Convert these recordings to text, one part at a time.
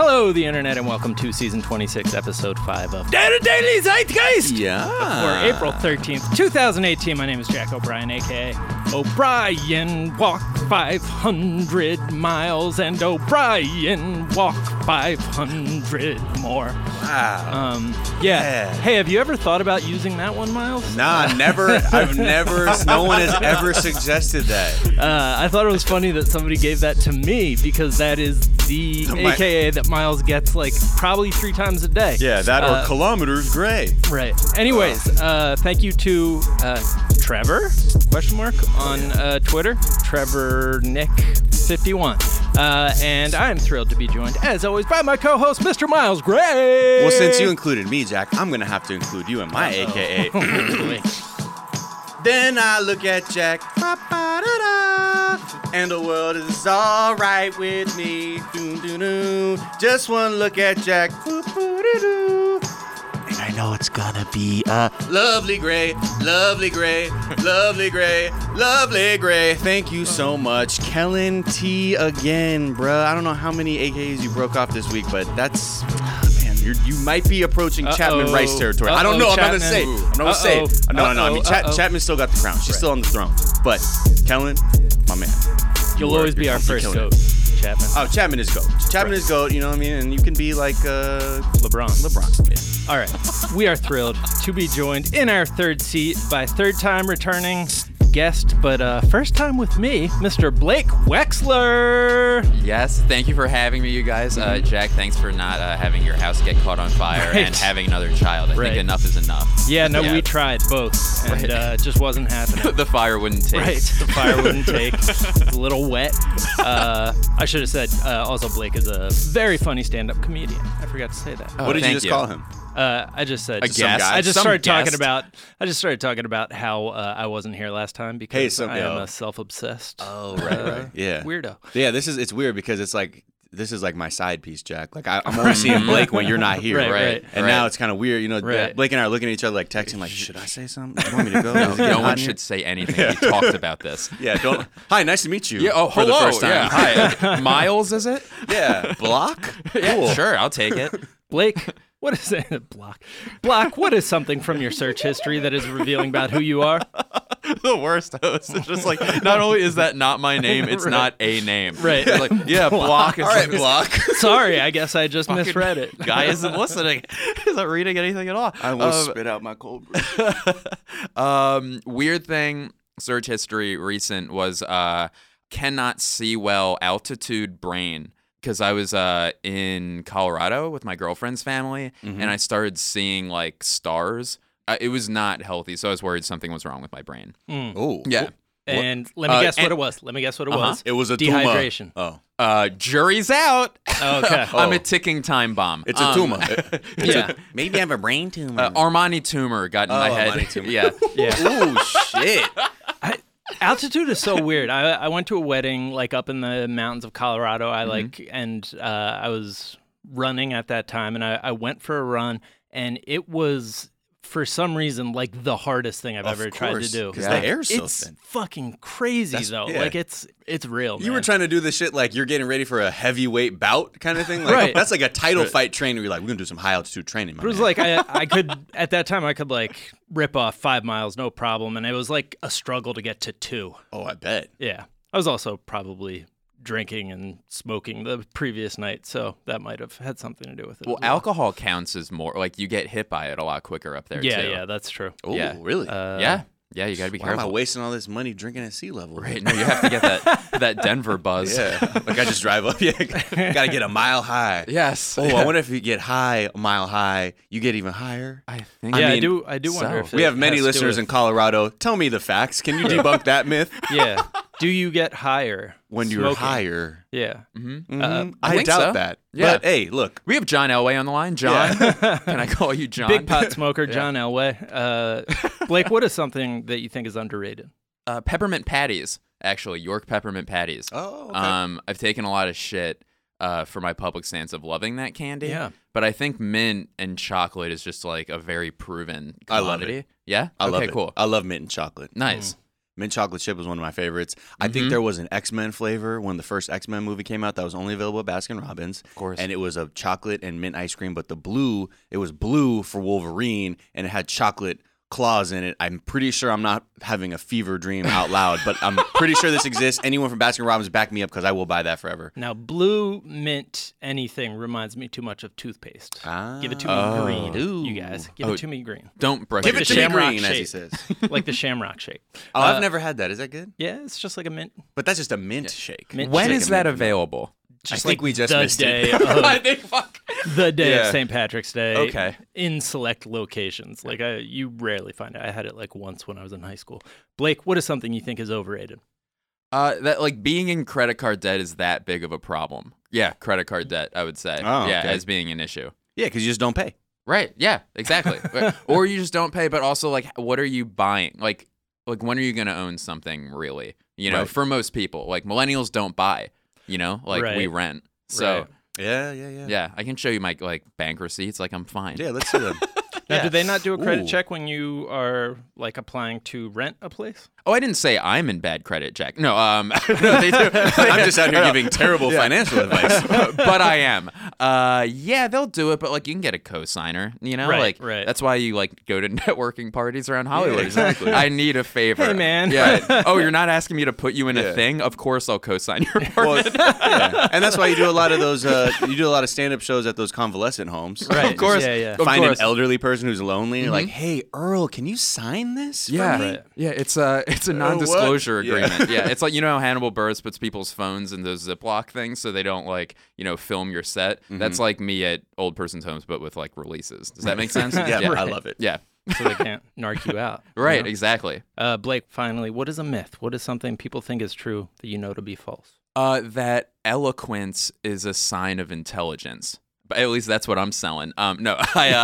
Hello, the internet, and welcome to season 26, episode 5 of Data Daily Zeitgeist. Yeah. For April 13th, 2018. My name is Jack O'Brien, a.k.a. O'Brien Walked 500 miles, and O'Brien walked 500 more. Wow. Yeah. Hey, have you ever thought about using that one, Miles? Nah, never. No one has ever suggested that. I thought it was funny that somebody gave that to me because that is the AKA that Miles gets like probably 3 times a day. Yeah, that or kilometers gray. Right. Anyways, thank you to Trevor, question mark, on Twitter, Trevor Nick 51. And I'm thrilled to be joined, as always, by my co-host, Mr. Miles Gray. Well, since you included me, Jack, I'm going to have to include you in my AKA. Then I look at Jack, and the world is all right with me. Just one look at Jack, and I know it's gonna be lovely gray, lovely gray, lovely gray, lovely gray. Thank you so much, Kellen T again, bruh. I don't know how many AKAs you broke off this week, but that's... You might be approaching Chapman Rice territory. I don't know. Chapman. I'm not gonna say. No. I mean, Chapman still got the crown. She's still on the throne. But Kellen, my man, You'll always be our first GOAT, Chapman. Oh, Chapman is GOAT. Chapman is GOAT. You know what I mean? And you can be like LeBron. Yeah. All right. We are thrilled to be joined in our third seat by third-time returning guest, but first time with me, Mr. Blake Wexler. Yes, thank you for having me, you guys. Jack, thanks for not having your house get caught on fire and having another child. I think enough is enough. Yeah, no, we tried both, and it just wasn't happening. The fire wouldn't take. Right, the fire wouldn't take. It's a little wet. I should have said, also, Blake is a very funny stand-up comedian. I forgot to say that. What did you just call him? I just said a guest. I just started talking about how I wasn't here last time because I am a self-obsessed. Oh, right. Yeah. Weirdo. Yeah, it's weird because it's like this is like my side piece, Jack. Like I'm only seeing Blake when you're not here, right? And now it's kind of weird, you know. Blake and I are looking at each other like texting, like, should I say something? You want me to go? No one should say anything. We talked about this. Yeah. Don't. Hi, nice to meet you. Yeah. Oh, for hello. the first time. Yeah. Hi. Miles, is it? Yeah. Block. Yeah, Cool. sure. I'll take it. Blake, what is it? Block, what is something from your search history that is revealing about who you are? The worst host. It's just like, not only is that not my name, it's not a name. Right. It's like, yeah, Block is All right, Block. Sorry, I guess I just misread it. Guy isn't listening. He's not reading anything at all. I will spit out my cold brew. Weird thing, search history recent was cannot see well, altitude brain. Because I was in Colorado with my girlfriend's family, and I started seeing like stars. It was not healthy, so I was worried something was wrong with my brain. Oh, yeah. And let me guess what it was. It was a dehydration. Tumor. Oh. Jury's out. Okay. I'm a ticking time bomb. It's a tumor. Yeah. Maybe I have a brain tumor. Armani tumor got in my head. Armani tumor. Yeah. Oh shit. Altitude is so weird. I went to a wedding like up in the mountains of Colorado. I was running at that time, and I went for a run, and it was for some reason like the hardest thing I've ever tried to do. Because the air's so it's thin. fucking crazy though. Yeah. Like it's real. You man. were trying to do this shit like you're getting ready for a heavyweight bout kind of thing. Like, Right. That's like a title fight training where you're like, we're gonna do some high altitude training. It was like I could at that time I could like rip off 5 miles no problem, and it was like a struggle to get to 2. Oh, I bet. Yeah, I was also probably drinking and smoking the previous night, so that might have had something to do with it. Well, alcohol counts as more like you get hit by it a lot quicker up there. too. Yeah, that's true. Oh, Yeah. really? Yeah, you got to be Why am I careful. wasting all this money drinking at sea level? Right, no, you have to get that Denver buzz. Yeah. Like I just drive up. Yeah. Gotta get a mile high. Yes. Oh, I wonder if you get high, a mile high, you get even higher. I think. Yeah, mean, I do wonder if We it have many has to do listeners in with- Colorado. Tell me the facts. Can you debunk that myth? Yeah. Do you get higher When you're smoking? higher. Yeah. I think doubt so. that. Yeah. But hey, look. We have John Elway on the line. John, can I call you John? Big pot smoker John Elway. Blake, what is something that you think is underrated? Peppermint patties, actually, York peppermint patties. Oh, okay. I've taken a lot of shit for my public stance of loving that candy. Yeah. But I think mint and chocolate is just like a very proven I love commodity. it. Yeah? I love it. Cool. I love mint and chocolate. Nice. Mint chocolate chip was one of my favorites. I think there was an X-Men flavor when the first X-Men movie came out that was only available at Baskin-Robbins. Of course. And it was a chocolate and mint ice cream, but it was blue for Wolverine, and it had chocolate claws in it. I'm pretty sure I'm not having a fever dream out loud, but I'm pretty sure this exists. Anyone from Baskin-Robbins, back me up because I will buy that forever. Now, blue mint anything reminds me too much of toothpaste. Give it to me green, you guys. Give it to me green. Don't brush Give your it to teeth. me green, as he says. Like the Shamrock Shake. Oh, I've never had that. Is that good? Yeah, it's just like a mint. But that's just a mint shake. Mint When shake. is that available? I think we just the missed day it. the day Yeah. of St. Patrick's Day. Okay. In select locations. Like you rarely find it. I had it like once when I was in high school. Blake, what is something you think is overrated? That like being in credit card debt is that big of a problem. Yeah, credit card debt, I would say. Oh, yeah, okay. as being an issue. Yeah, because you just don't pay. Right. Yeah, exactly. Or you just don't pay, but also like what are you buying? Like when are you going to own something really? You know, Right. for most people, like millennials don't buy, you know? Like we Right. rent. So, Right. Yeah. yeah, I can show you my like bank receipts, like I'm fine. Yeah, let's see them. Now, Yeah. do they not do a credit Ooh. check when you are like applying to rent a place? Oh, I didn't say I'm in bad credit check. No, no, they do. I'm just out here giving terrible financial advice. But I am. Yeah, they'll do it, but like you can get a cosigner, you know? Right, like right. that's why you like go to networking parties around Hollywood. Yeah, exactly. I need a favor. Hey, man. Yeah. Oh, you're not asking me to put you in Yeah. a thing? Of course I'll cosign your Well, apartment. yeah. And that's why you do a lot of those. You do a lot of stand-up shows at those convalescent homes. Right. Of course. Yeah, yeah. Of Find an course. elderly person who's lonely. And you're like, hey, Earl, can you sign this? for Yeah, me?" Right. yeah, it's a non-disclosure what? Yeah. agreement. Yeah, it's like you know how Hannibal Buress puts people's phones in those Ziploc things so they don't like film your set. That's like me at old person's homes, but with like releases. Does that make sense? Yeah, Right. I love it. Yeah, So they can't narc you out. you right, know? exactly. Blake, finally, what is a myth? What is something people think is true that you know to be false? That eloquence is a sign of intelligence. But at least that's what I'm selling. No,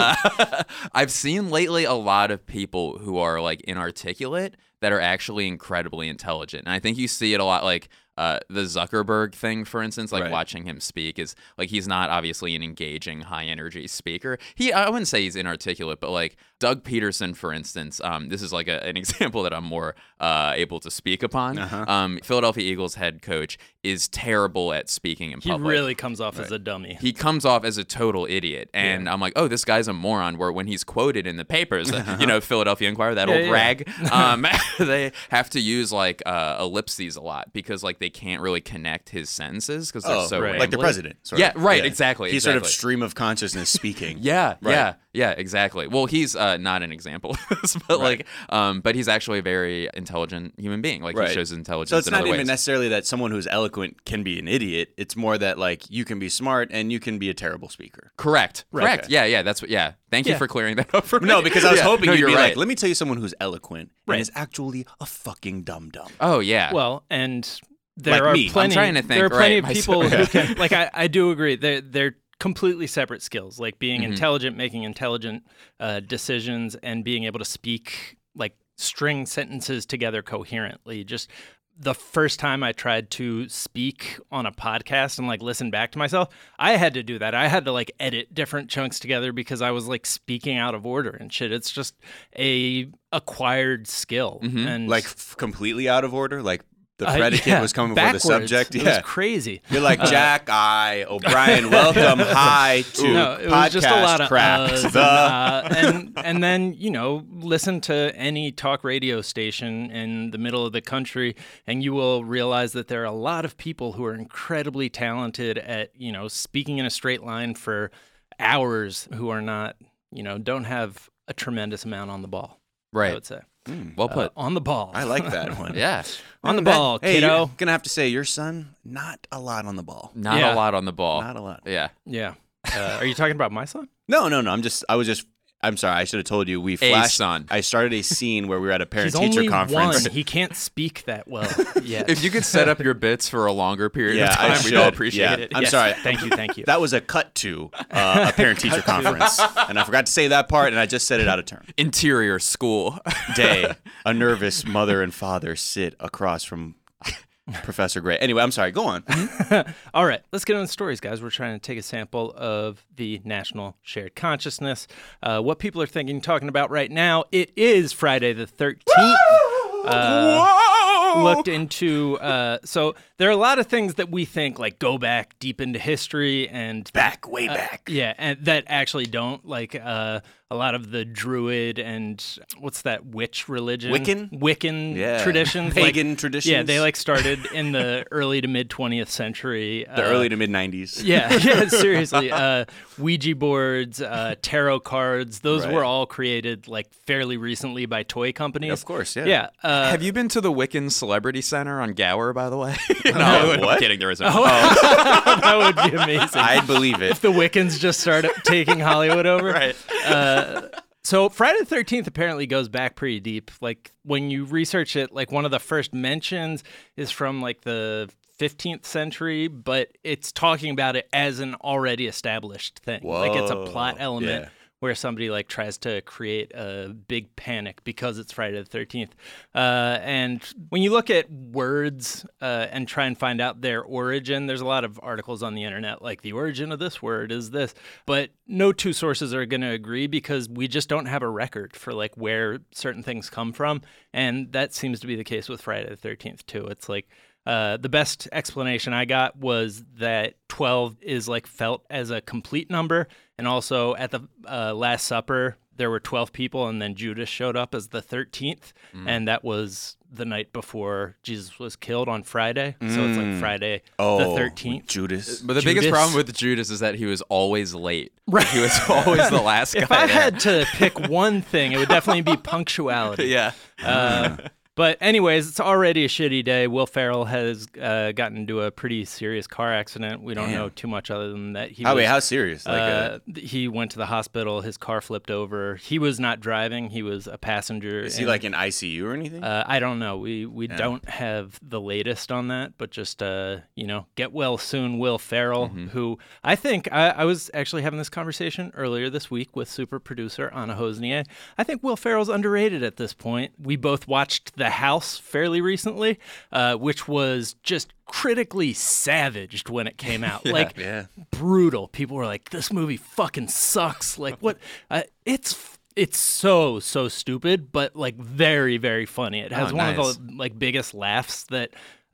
I've seen lately a lot of people who are like inarticulate that are actually incredibly intelligent. And I think you see it a lot like the Zuckerberg thing, for instance, like Right. watching him speak is like he's not obviously an engaging, high energy speaker. I wouldn't say he's inarticulate, but like Doug Peterson, for instance, this is like an example that I'm more able to speak upon. Philadelphia Eagles head coach is terrible at speaking in He public. really comes off as a dummy. He comes off as a total idiot, and I'm like, oh, this guy's a moron. Where when he's quoted in the papers, Philadelphia Inquirer, that old yeah. rag, they have to use like ellipses a lot because like they can't really connect his sentences because they're so right. Like the rambly. president. sort Yeah, of. right, exactly, He's sort of exactly. stream of consciousness speaking. Yeah, Right. yeah, exactly. Well, he's not an example of this, but Right. but he's actually a very intelligent human being. Like Right. he shows his intelligence So it's in not other even ways. necessarily that someone who's eloquent can be an idiot. It's more that like you can be smart and you can be a terrible speaker. Correct. Correct. Okay. Yeah, that's what. Yeah. Thank you Yeah. for clearing that up for me. No, because I was Yeah. hoping No, you'd you're be right. like, let me tell you someone who's eloquent Right. and is actually a fucking dum-dum. Oh yeah. Well, and there Like are me. I'm plenty. trying to think, there are plenty right, of people myself. who can. Like I do agree. They're completely separate skills. Like being Mm-hmm. intelligent, making intelligent decisions, and being able to speak, like string sentences together coherently. Just the first time I tried to speak on a podcast and like listen back to myself, I had to do that. I had to like edit different chunks together because I was like speaking out of order and shit. It's just a acquired skill. And Like completely out of order. Like the I- predicate yeah, was coming before the backwards. subject. It Yeah. was crazy. You're like Jack I. O'Brien. Welcome. Hi to No, it was podcast just a lot of crap. and then listen to any talk radio station in the middle of the country, and you will realize that there are a lot of people who are incredibly talented at speaking in a straight line for hours, who are not don't have a tremendous amount on the ball. I right. would say Well put. on the ball. I like that one. Yeah. on the ball, Hey, kiddo. you're gonna have to say your son, not a lot on the ball. Not Yeah. a lot on the ball. Not a lot. Yeah. Yeah. Are you talking about my son? No. I'm sorry. I should have told you. We A flashed. son. I started a scene where we were at a He's parent-teacher only conference. one. He can't speak that well yet. If you could set up your bits for a longer period Yeah, of I time, we'd all should. appreciate Yeah. it. I'm Yes. sorry. Thank you. Thank you. That was a cut to a parent-teacher conference, and I forgot to say that part, and I just said it out of turn. Interior school. Day, a nervous mother and father sit across from Professor Gray. Anyway, I'm sorry. Go on. All right, let's get on the stories, guys. We're trying to take a sample of the national shared consciousness, what people are thinking, talking about right now. It is Friday the 13th. looked into. So there are a lot of things that we think like go back deep into history and Way back. Yeah, and that actually don't like a lot of the Druid and what's that witch religion? Wiccan traditions. Pagan traditions. Yeah, they like started in the early to mid 20th century. The early to mid 90s. Yeah, seriously. Ouija boards, tarot cards, those were all created like fairly recently by toy companies. Of course, yeah. Yeah. Have you been to the Wiccan Celebrity Center on Gower, by the way? No, I'm what? kidding. There isn't. That would be amazing. I'd believe it. If the Wiccans just started taking Hollywood over. Right. So Friday the 13th apparently goes back pretty deep. Like when you research it, like one of the first mentions is from like the 15th century, but it's talking about it as an already established thing. Like it's a plot element where somebody like tries to create a big panic because it's Friday the 13th. And when you look at words and try and find out their origin, there's a lot of articles on the internet like the origin of this word is this, but no two sources are going to agree because we just don't have a record for like where certain things come from. And that seems to be the case with Friday the 13th too. It's like, the best explanation I got was that 12 is like felt as a complete number. And also at the Last Supper, there were 12 people and then Judas showed up as the 13th. And that was the night before Jesus was killed on Friday. So it's like Friday the 13th. Judas. But the biggest problem with Judas is that he was always late. Right. He was always the last guy. If I there. had to pick one thing, it would definitely be punctuality. Yeah. But anyways, it's already a shitty day. Will Ferrell has gotten into a pretty serious car accident. We don't know too much other than that. How serious? He went to the hospital. His car flipped over. He was not driving. He was a passenger. Is he like in ICU or anything? I don't know. We don't have the latest on that, but just, get well soon, Will Ferrell, who I think I was actually having this conversation earlier this week with super producer Anna Hosnier. I think Will Ferrell's underrated at this point. We both watched The House fairly recently, which was just critically savaged when it came out. Brutal. People were like, this movie fucking sucks. Like, what? It's so stupid, but like very, very funny. It has one of the like biggest laughs that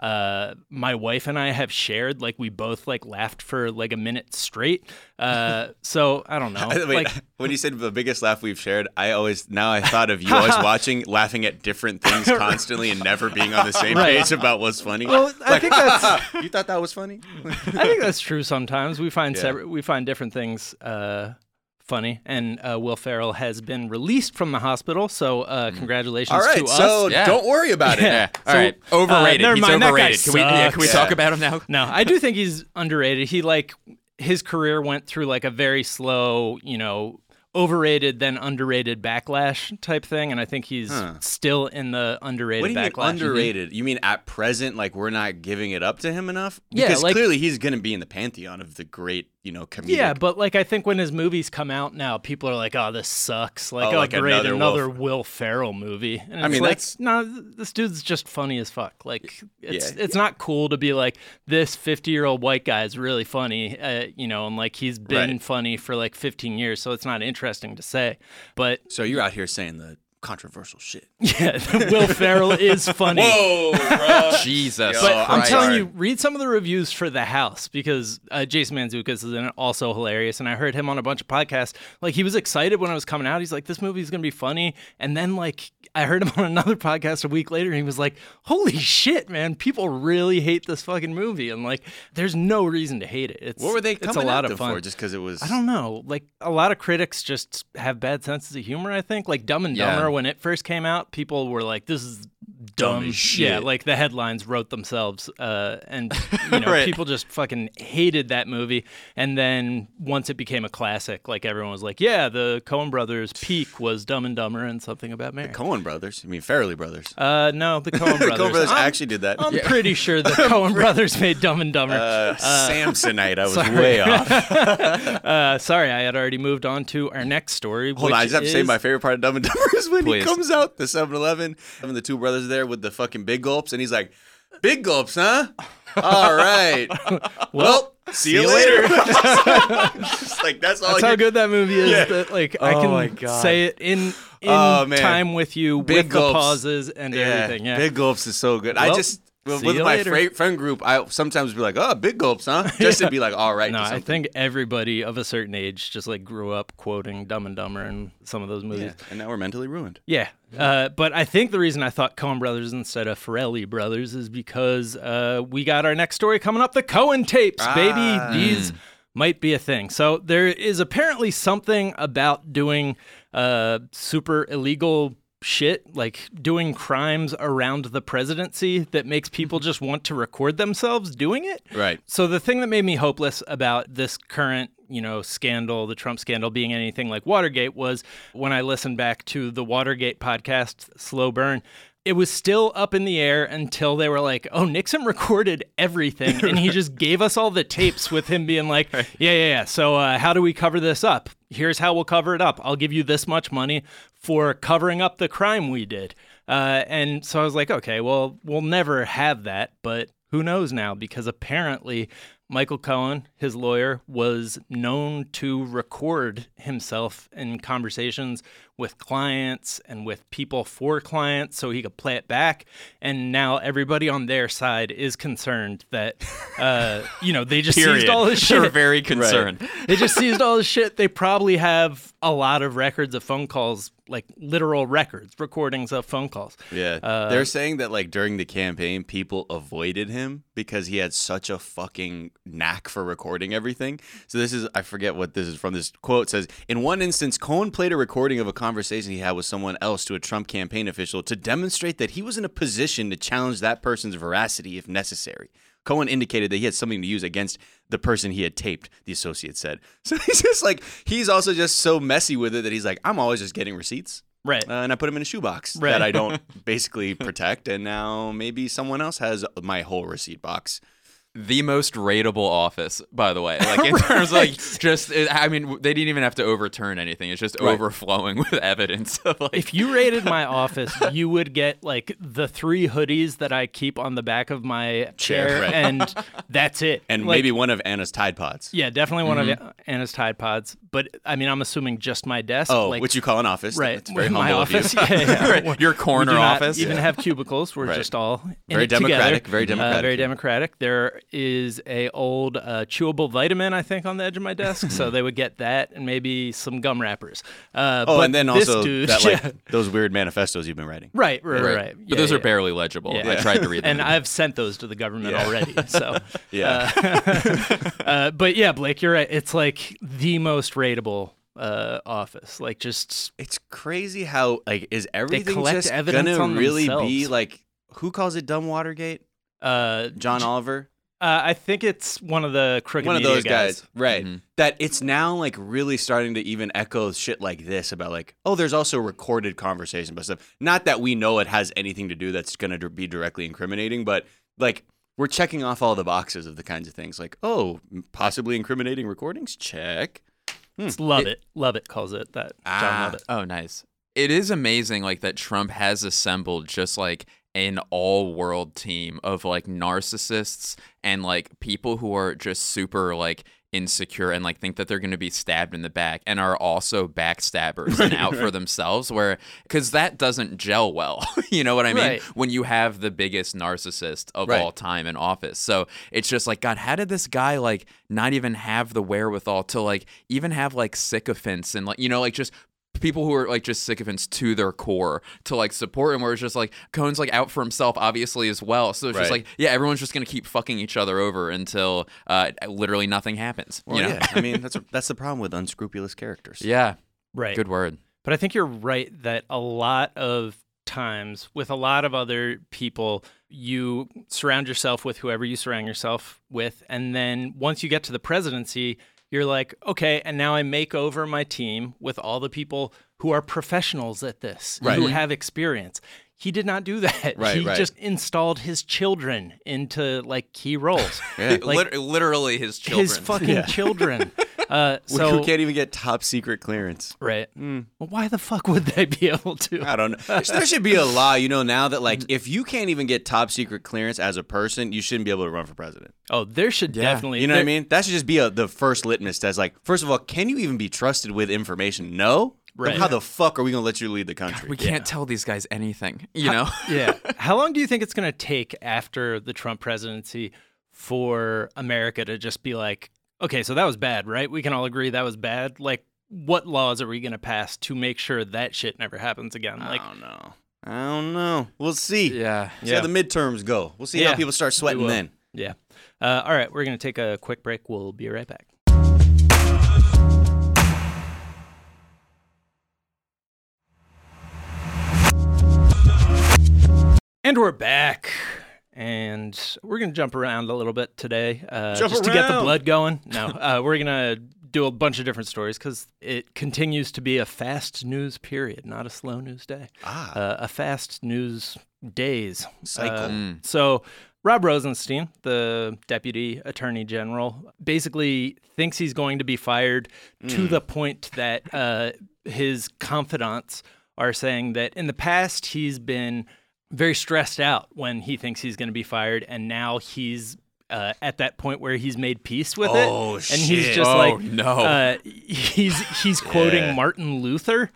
my wife and I have shared. Like we both like laughed for like a minute straight. So I don't know. Wait, when you said the biggest laugh we've shared, I thought of you always watching, laughing at different things constantly and never being on the same page about what's funny. Well, I think that's you thought that was funny? I think that's true. Sometimes we find we find different things funny, and Will Ferrell has been released from the hospital, so congratulations All right, to us. so don't worry about it. Yeah. All right. Overrated. Never He's mind, that guy overrated. Can we talk about him now? No, I do think he's underrated. He his career went through like a very slow, overrated then underrated backlash type thing, and I think he's still in the underrated What do you backlash. mean underrated? You mean at present, like we're not giving it up to him enough? Yeah, Because like- clearly he's going to be in the pantheon of the great, comedic. Yeah, but like I think when his movies come out now, people are like, "Oh, this sucks!" Like, Oh, "Oh, like great, another another Will Ferrell movie." And I it's mean, like, that's- no, this dude's just funny as fuck. Like, it's not cool to be like this 50-year-old white guy is really funny, and like he's been funny for like 15 years, so it's not interesting to say. But So you're out here saying the controversial shit. yeah, Will Ferrell is funny. Whoa, bro. Jesus. But I'm Christ. telling you, read some of the reviews for The House because Jason Mantzoukas is in it, also hilarious. And I heard him on a bunch of podcasts. Like, he was excited when it was coming out. He's like, this movie's going to be funny. And then, like, I heard him on another podcast a week later, and he was like, holy shit, man, people really hate this fucking movie. And, like, there's no reason to hate it. What were they it's coming a lot at of them fun. for? Just because it was... I don't know. Like, a lot of critics just have bad senses of humor, I think. Like, Dumb and Yeah. Dumber, when it first came out, people were like, this is dumb as shit. Yeah, like the headlines wrote themselves. And, Right. people just fucking hated that movie. And then once it became a classic, like, everyone was like, yeah, the Coen brothers' peak was Dumb and Dumber and Something About Mary. Coen brothers? You mean Farrelly brothers? No, the Coen brothers. Coen brothers I'm- actually did that. I'm pretty sure the Coen brothers made Dumb and Dumber. Samsonite. I was way off. Sorry, I had already moved on to our next story. Hold on, I just have to say my favorite part of Dumb and Dumber is when Please. he comes out the 7-Eleven, having the two brothers there with the fucking big gulps, and he's like, "Big gulps, huh? All right. Well, See you later. Just like that's all. That's how good that movie is. Yeah. That like Oh I my can God. say it in Oh, man. time with you, Big with gulps. the pauses and everything. Yeah. Big gulps is so good. Well, I just with see you my later. friend group, I sometimes be like, "Oh, big gulps, huh?" Just to be like, "All right." No, to I something. think everybody of a certain age just like grew up quoting Dumb and Dumber and some of those movies. Yeah, and now we're mentally ruined. Yeah. But I think the reason I thought Coen Brothers instead of Farrelly Brothers is because we got our next story coming up, the Coen tapes, baby. These might be a thing. So there is apparently something about doing super illegal shit, like doing crimes around the presidency that makes people just want to record themselves doing it. Right. So the thing that made me hopeless about this current, scandal, the Trump scandal being anything like Watergate was when I listened back to the Watergate podcast, Slow Burn. It was still up in the air until they were like, oh, Nixon recorded everything. And he just gave us all the tapes with him being like, yeah. So how do we cover this up? Here's how we'll cover it up. I'll give you this much money for covering up the crime we did. And so I was like, okay, well, we'll never have that. But who knows now? Because apparently Michael Cohen, his lawyer, was known to record himself in conversations with clients and with people for clients so he could play it back. And now everybody on their side is concerned that, they just seized all his shit. They're very concerned. They just seized all his shit. They probably have a lot of records of phone calls, like literal records, recordings of phone calls. Yeah. They're saying that like during the campaign, people avoided him because he had such a fucking knack for recording everything. So I forget what this is from. This quote says, in one instance, Cohen played a recording of a conversation he had with someone else to a Trump campaign official to demonstrate that he was in a position to challenge that person's veracity if necessary. Cohen indicated that he had something to use against the person he had taped, the associate said. So he's just like, he's also just so messy with it that he's like, I'm always just getting receipts. Right. And I put them in a shoebox Right. that I don't basically protect. And now maybe someone else has my whole receipt box. The most rateable office, by the way. Like in terms of like they didn't even have to overturn anything. It's just overflowing with evidence of like If you raided my office, you would get like the 3 hoodies that I keep on the back of my chair, right. and that's it. And Like, maybe one of Anna's Tide Pods. Yeah, definitely one of Anna's Tide Pods. But I mean, I'm assuming just my desk. Oh, like, which you call an office. right? It's very my humble office. of you. Yeah. Right. Your corner We do not office. even have cubicles. We're Right. just all in Very it together. democratic, very democratic. Very democratic. There is a old chewable vitamin, I think, on the edge of my desk. So they would get that and maybe some gum wrappers. Oh, but and then this also dude, that, yeah. those weird manifestos you've been writing. Right. But Yeah, those are yeah. barely legible. Yeah. I tried to read them. And I've sent those to the government already. So, Yeah. but yeah, Blake, you're right. It's like the most rateable office. Like, just It's crazy how, like, is everything collect just evidence gonna on really be themselves. like, who calls it dumb Watergate? John Oliver? I think it's one of the crooked One of media those guys. Right. Mhm. That it's now like really starting to even echo shit like this about like, oh, there's also recorded conversation about stuff. Not that we know it has anything to do that's going to be directly incriminating, but like we're checking off all the boxes of the kinds of things like, oh, possibly incriminating recordings? Check. It's Love It calls it that. John Lovett. Oh, nice. It is amazing, like, that Trump has assembled just like an all-world team of like narcissists and like people who are just super like insecure and like think that they're going to be stabbed in the back and are also backstabbers and out for themselves, where because that doesn't gel well. You know what I mean? Right. When you have the biggest narcissist of Right. all time in office. So it's just like, God, how did this guy like not even have the wherewithal to like even have like sycophants and like, you know, like just people who are like just sycophants to their core to like support him, where it's just like Cohen's like out for himself obviously as well. So it's just Right. like, yeah, everyone's just gonna keep fucking each other over until literally nothing happens. Well, you know? yeah. I mean, that's the problem with unscrupulous characters. Yeah. Right. Good word. But I think you're right that a lot of times with a lot of other people, you surround yourself with whoever you surround yourself with. And then once you get to the presidency, you're like, okay, and now I make over my team with all the people who are professionals at this, Right. who have experience. He did not do that. Right, he right. just installed his children into like key roles. Like, Literally his children. his fucking children. Who can't even get top secret clearance. Right. Well, why the fuck would they be able to? I don't know. There should be a law, now that like if you can't even get top secret clearance as a person, you shouldn't be able to run for president. Oh, there should definitely. You know what I mean? That should just be the first litmus test. Like, first of all, can you even be trusted with information? No. Right. Then how the fuck are we gonna let you lead the country? We can't tell these guys anything, you know? Yeah. How long do you think it's going to take after the Trump presidency for America to just be like, okay, so that was bad, right? We can all agree that was bad. Like, what laws are we going to pass to make sure that shit never happens again? Like, I don't know. We'll see. Yeah. See how the midterms go. We'll see how people start sweating then. Yeah. All right, we're going to take a quick break. We'll be right back. And we're back. And we're going to jump around a little bit today just to get the blood going. No, we're going to do a bunch of different stories because it continues to be a fast news period, not a slow news day. A fast news days cycle. So Rob Rosenstein, the Deputy Attorney General, basically thinks he's going to be fired to the point that his confidants are saying that in the past he's been very stressed out when he thinks he's going to be fired, and now he's at that point where he's made peace with it. Oh, and shit. he's just he's quoting Martin Luther.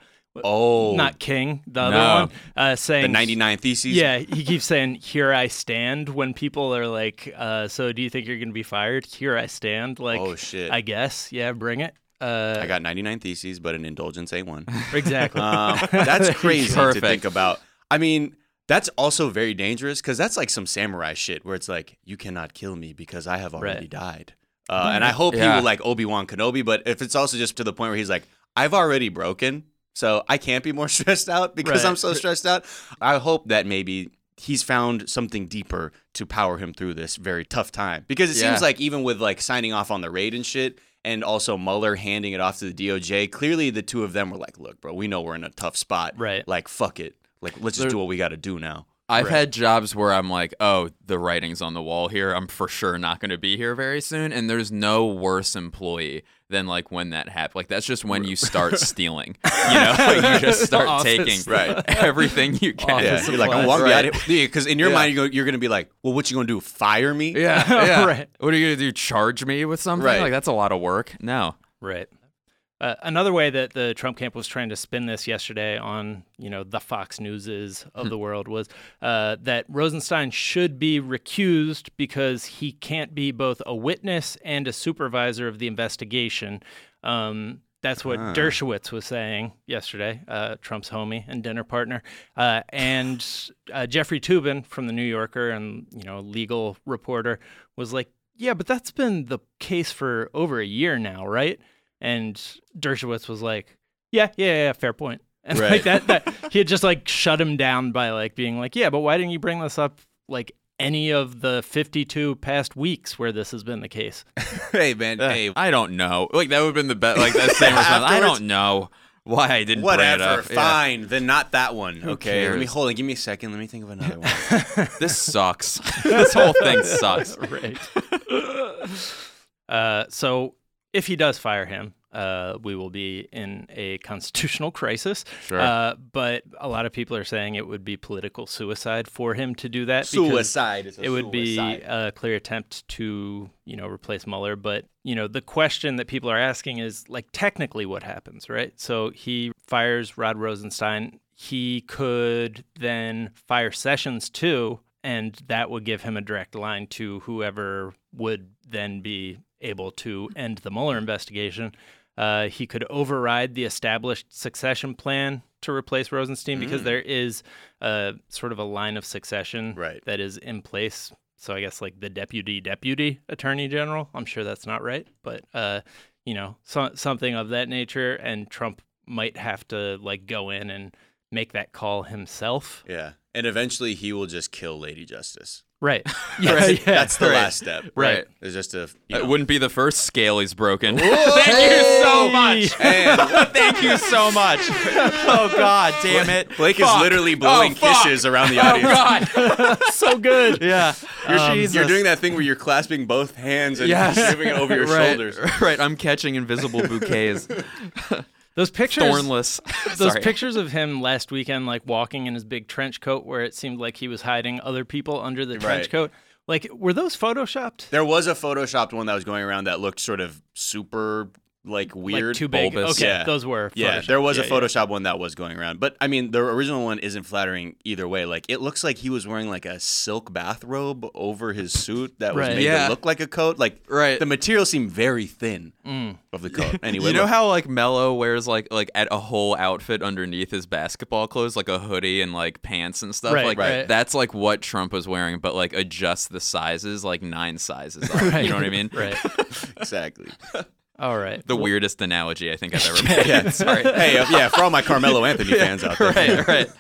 Not King, the other one, saying the 99 Theses. Yeah, he keeps saying, "Here I stand." When people are like, "So do you think you're going to be fired?" Here I stand. Like, oh shit. I guess, yeah, bring it. I got 99 Theses, but an indulgence ain't one. Exactly. That's crazy Perfect. to think about. I mean, that's also very dangerous because that's like some samurai shit where it's like, you cannot kill me because I have already died. And I hope he will like Obi-Wan Kenobi, but if it's also just to the point where he's like, I've already broken, so I can't be more stressed out because I'm so stressed out. I hope that maybe he's found something deeper to power him through this very tough time. Because it seems like even with like signing off on the raid and shit, and also Mueller handing it off to the DOJ, clearly the two of them were like, look, bro, we know we're in a tough spot. Right. Like, fuck it. Like, let's just do what we got to do now. I've had jobs where I'm like, oh, the writing's on the wall here. I'm for sure not going to be here very soon. And there's no worse employee than like when that happens. Like that's just when you start stealing. You just start taking everything you can. Yeah. You're like, I want to be out of here. Because in your mind, you're going to be like, well, what you going to do? Fire me? Yeah. Right. What are you going to do? Charge me with something? Right. Like that's a lot of work. No. Right. Another way that the Trump camp was trying to spin this yesterday on, the Fox Newses of the world was that Rosenstein should be recused because he can't be both a witness and a supervisor of the investigation. That's what Dershowitz was saying yesterday, Trump's homie and dinner partner. And Jeffrey Toobin from The New Yorker and, legal reporter was like, yeah, but that's been the case for over a year now, right? And Dershowitz was like, yeah, fair point. And like that he had just like shut him down by like being like, yeah, but why didn't you bring this up like any of the 52 past weeks where this has been the case? Hey, man, hey. I don't know. Like that would have been the best. Like that same response. I don't know why I didn't bring it up. Fine, then not that one. Okay, cares? let me hold on. Give me a second. Let me think of another one. This sucks. This whole thing sucks. Right. So if he does fire him, we will be in a constitutional crisis. Sure. But a lot of people are saying it would be political suicide for him to do that. Suicide. It would be a clear attempt to, replace Mueller. But, the question that people are asking is, like, technically what happens, right? So he fires Rod Rosenstein. He could then fire Sessions, too, and that would give him a direct line to whoever would then be able to end the Mueller investigation. He could override the established succession plan to replace Rosenstein because there is sort of a line of succession that is in place. So I guess like the deputy attorney general. I'm sure that's not right, but something of that nature. And Trump might have to like go in and make that call himself. Yeah, and eventually he will just kill Lady Justice. Right. That's the Right. last step. Right. There's just a. It wouldn't be the first scale he's broken. Thank you so much. And Thank you so much. Oh God, damn it. Blake is Fuck. literally blowing fuck. kisses around the Oh audience. God. So good. Yeah. You're doing that thing where you're clasping both hands and Yes. giving it over your Right. shoulders. Right. I'm catching invisible bouquets. Those pictures, Thornless. those Sorry. pictures of him last weekend, like walking in his big trench coat, where it seemed like he was hiding other people under the trench Right. coat. Like, were those photoshopped? There was a photoshopped one that was going around that looked sort of super weird. Like too big. bulbous. Okay, Yeah. those were. Yeah, photoshopped. there was a Yeah. Photoshop one that was going around. But I mean, the original one isn't flattering either way. Like, it looks like he was wearing like a silk bathrobe over his suit that was Right. made Yeah. to look like a coat. Like, Right. the material seemed very thin of the coat. Anyway, You know look. how like Mello wears like at a whole outfit underneath his basketball clothes, like a hoodie and like pants and stuff. Right, like right. that's like what Trump was wearing, but like adjust the sizes like 9 sizes. Up, Right. You know what I mean? Right. Exactly. All right. The weirdest analogy I think I've ever made. Yeah, Sorry. Hey, yeah, for all my Carmelo Anthony fans out there. Right.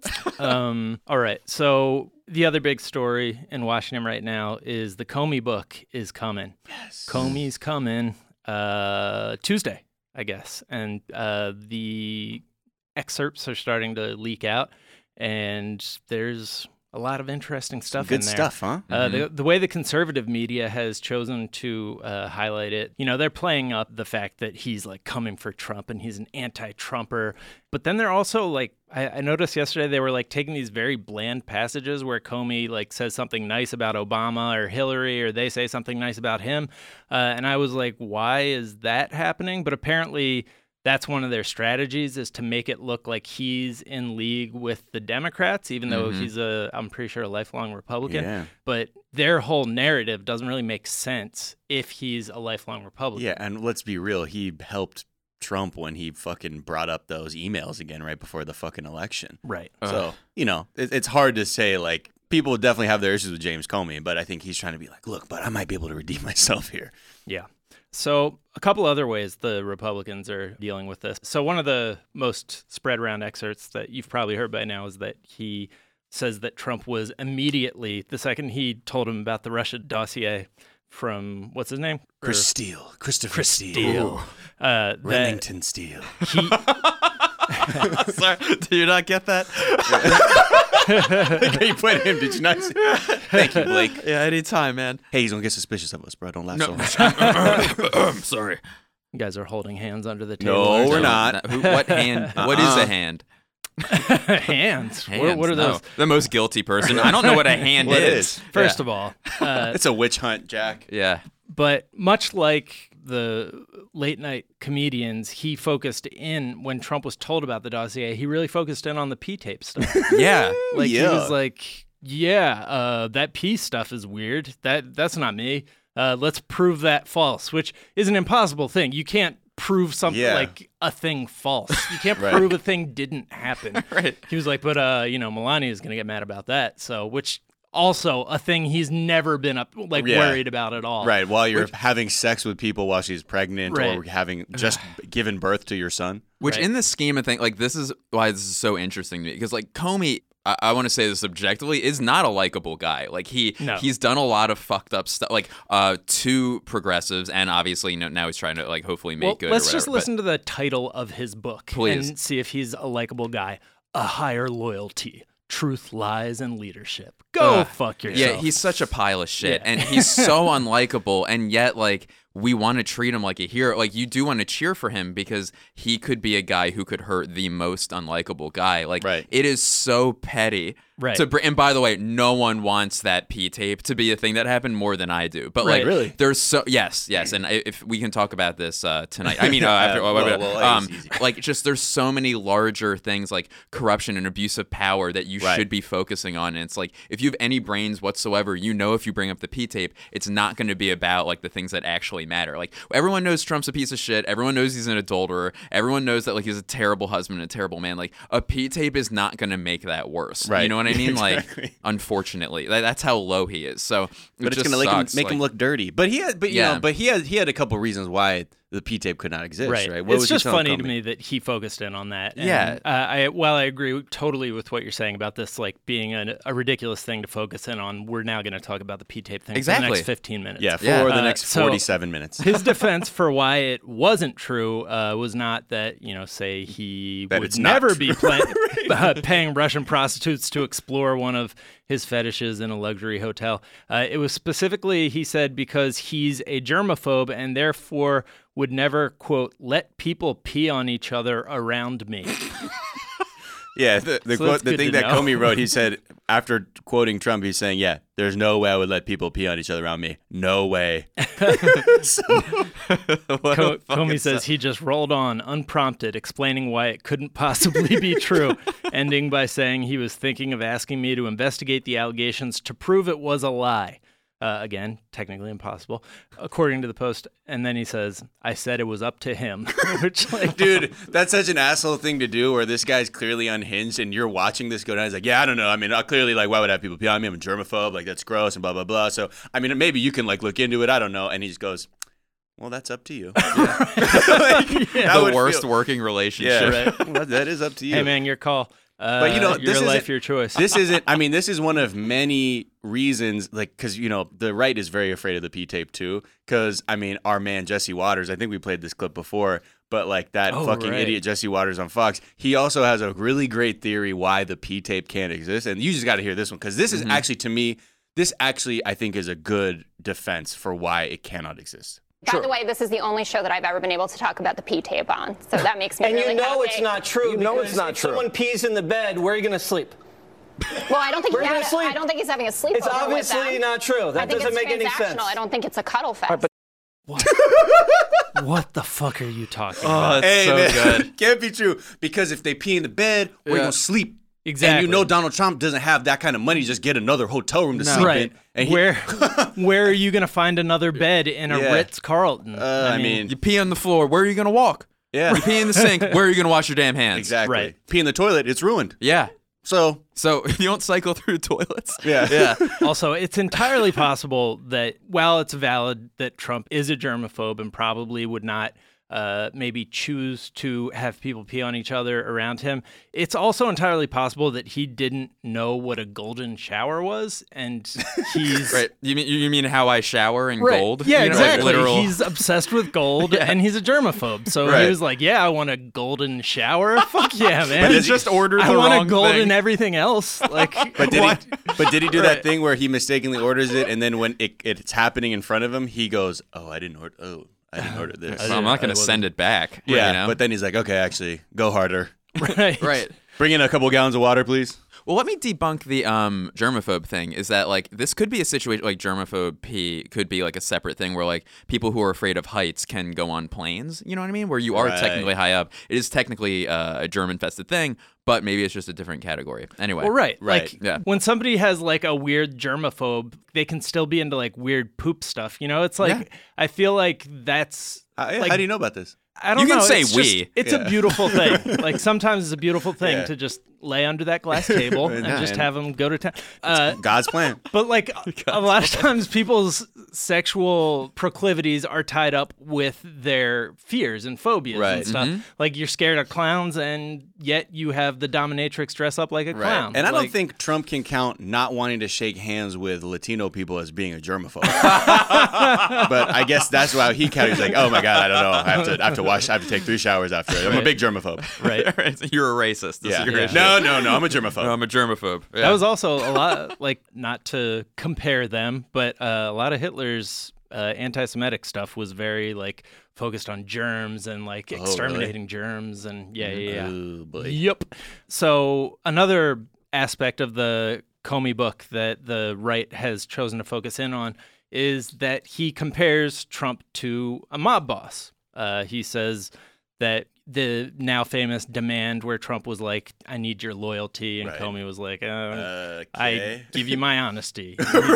All right. So the other big story in Washington right now is the Comey book is coming. Yes. Comey's coming Tuesday, I guess. And the excerpts are starting to leak out, and there's a lot of interesting stuff in Good there. stuff, huh? The way the conservative media has chosen to highlight it, they're playing up the fact that he's like coming for Trump and he's an anti-Trumper. But then they're also like, I noticed yesterday they were like taking these very bland passages where Comey like says something nice about Obama or Hillary, or they say something nice about him. And I was like, why is that happening? But apparently that's one of their strategies, is to make it look like he's in league with the Democrats, even though he's I'm pretty sure, a lifelong Republican. Yeah. But their whole narrative doesn't really make sense if he's a lifelong Republican. Yeah, and let's be real. He helped Trump when he fucking brought up those emails again right before the fucking election. Right. So, it's hard to say, like, people definitely have their issues with James Comey, but I think he's trying to be like, look, but I might be able to redeem myself here. Yeah. So a couple other ways the Republicans are dealing with this. So one of the most spread around excerpts that you've probably heard by now is that he says that Trump was immediately, the second he told him about the Russia dossier from, what's his name? Christopher Steele. That Remington Steele. he, Sorry. Do you not get that? You put him, did you not see? Thank you, Blake. Yeah, anytime, man. Hey, he's going to get suspicious of us, bro. Don't laugh so much. Sorry. you guys are holding hands under the table. No, or we're something. not. What hand? What is a hand? Hands. What are No. those? The most guilty person. I don't know what a hand What is. First of all, It's a witch hunt, Jack. Yeah. but much like the late night comedians, he focused in, when Trump was told about the dossier, he really focused in on the P-tape stuff. Yeah. Like, he Yeah. was like, that P stuff is weird. That's not me. Let's prove that false, which is an impossible thing. You can't prove something Yeah. like a thing false. You can't Right. prove a thing didn't happen. Right. He was like, but Melania is going to get mad about that. So, which also a thing he's never been Yeah. worried about at all. Right, while you're having sex with people while she's pregnant or Right. having just given birth to your son. Which Right. in the scheme of things, like this is why this is so interesting to me, because like Comey, I want to say this objectively, is not a likable guy. Like he's done a lot of fucked up stuff, like to progressives, and obviously now he's trying to like hopefully make Well, good. let's or just whatever, listen to the title of his book Please. and see if he's a likable guy. A Higher Loyalty, Truth, Lies, and Leadership. Go fuck yourself. Yeah, he's such a pile of shit, Yeah. and he's so unlikable, and yet like we want to treat him like a hero. Like you do want to cheer for him because he could be a guy who could hurt the most unlikable guy. Like Right. it is so petty. Right. And by the way, no one wants that P tape to be a thing that happened more than I do. But Right. like, Really? there's so yes, and if we can talk about this tonight. I mean, after easy. like just there's so many larger things like corruption and abuse of power that you Right. should be focusing on. And it's like if you have any brains whatsoever, if you bring up the P tape, it's not going to be about like the things that actually matter. Like everyone knows Trump's a piece of shit. Everyone knows he's an adulterer. Everyone knows that like he's a terrible husband and a terrible man. Like a P tape is not going to make that worse. Right. You know what I mean? Exactly. Like unfortunately, that's how low he is. So But it's just going to sucks. make him Like, look dirty. But he had a couple reasons why the P tape could not exist, Right. right? What It's was he just telling funny to Comey? me that he focused in on that. And, Yeah. while I agree totally with what you're saying about this, like being a ridiculous thing to focus in on, we're now going to talk about the P tape thing for the Exactly. next 15 minutes. Yeah, for Yeah. the next So 47 minutes. His defense for why it wasn't true was not that, say he That would it's not never true. be paying Russian prostitutes to explore one of his fetishes in a luxury hotel. It was specifically, he said, because he's a germaphobe and therefore would never, quote, let people pee on each other around me. Yeah, the So quote, that's the good thing to that know. Comey wrote, he said, after quoting Trump, he's saying, yeah, there's no way I would let people pee on each other around me. No way. Comey says he just rolled on unprompted, explaining why it couldn't possibly be true, ending by saying he was thinking of asking me to investigate the allegations to prove it was a lie. Again, technically impossible, according to the Post. And then he says, I said it was up to him. Which, like, Dude, that's such an asshole thing to do where this guy's clearly unhinged and you're watching this go down. He's like, yeah, I don't know. I mean, clearly, like, why would I have people pee on me? I'm a germaphobe. Like, that's gross and blah, blah, blah. So, I mean, maybe you can, like, look into it. I don't know. And he just goes, well, that's up to you. The worst working relationship. Yeah, right. Well, that is up to you. hey, man, your call. But, your this life, isn't- your choice. This isn't, I mean, this is one of many reasons, like, because, the right is very afraid of the P tape, too. Because, I mean, our man, Jesse Waters, I think we played this clip before, but, like, that fucking right. idiot Jesse Waters on Fox, he also has a really great theory why the P tape can't exist. And you just got to hear this one, because this is actually, to me, I think, is a good defense for why it cannot exist. By the way, this is the only show that I've ever been able to talk about the P tape on, so that makes me And really you know happy. it's not true. You know because it's not if true. someone pees in the bed, where are you going to sleep? Well, I don't think Where are you gonna sleep? I don't think he's having a sleepover It's with obviously them. not true. I That think doesn't it's make any sense. transactional. I don't think it's a cuddle fest. What the fuck are you talking about? Oh, that's Hey, so man, good. can't be true. Because if they pee in the bed, we're Yeah. going to sleep. Exactly. And you know Donald Trump doesn't have that kind of money to just get another hotel room to sleep Right. in. And Where are you going to find another bed in a Yeah. Ritz-Carlton? I mean, You pee on the floor. Where are you going to walk? yeah, You pee in the sink. Where are you going to wash your damn hands? exactly. Right. Pee in the toilet, it's ruined. Yeah. So, So you don't cycle through toilets? yeah. Yeah. Also, it's entirely possible that while it's valid that Trump is a germaphobe and probably would not maybe choose to have people pee on each other around him, it's also entirely possible that he didn't know what a golden shower was, and he's Right. You mean how I shower in Right. gold? Yeah, You know, like exactly. literal. He's obsessed with gold, and he's a germaphobe. So Right. he was like, "Yeah, I want a golden shower. Fuck yeah, man! But He does just ordered I the want wrong a gold thing. in everything else." Like, But did he do Right. that thing where he mistakenly orders it, and then when it's happening in front of him, he goes, "Oh, I didn't order. Oh, I didn't order this." Well, I'm not going I to send it back. Yeah, You know? but then he's like, "Okay, actually, go harder. right, Right. Bring in a couple gallons of water, please." Well, let me debunk the germaphobe thing. Is that like this could be a situation like germaphobe P could be like a separate thing where like people who are afraid of heights can go on planes. You know what I mean? Where you are Right. technically high up. It is technically a germ infested thing, but maybe it's just a different category. Anyway. Well, right. Right. Like, Yeah. when somebody has like a weird germaphobe, they can still be into like weird poop stuff. You know, it's like Yeah. I feel like that's How do you know about this? I don't You can know. say it's we. just- it's a beautiful thing. Like sometimes it's a beautiful thing Yeah. to just lay under that glass table and Yeah, just and- have them go to town. God's plan. But like a lot of times people's sexual proclivities are tied up with their fears and phobias Right. and stuff. Like you're scared of clowns and yet you have the dominatrix dress up like a clown. And I don't Like, think Trump can count not wanting to shake hands with Latino people as being a germaphobe. But I guess that's why he counted. He's like, "Oh my God, I don't know. I have to wash. I have to take 3 showers after it. I'm a big germaphobe." right. You're a racist. This Yeah. is your issue. No, I'm a germaphobe. I'm a germaphobe. Yeah. That was also a lot, like, not to compare them, but a lot of Hitler's anti-Semitic stuff was very, like, focused on germs and, like, exterminating germs. And yeah. Oh, boy. Yep. So another aspect of the Comey book that the right has chosen to focus in on is that he compares Trump to a mob boss. He says that the now famous demand where Trump was like, "I need your loyalty," and Right. Comey was like, Okay. "I give you my honesty,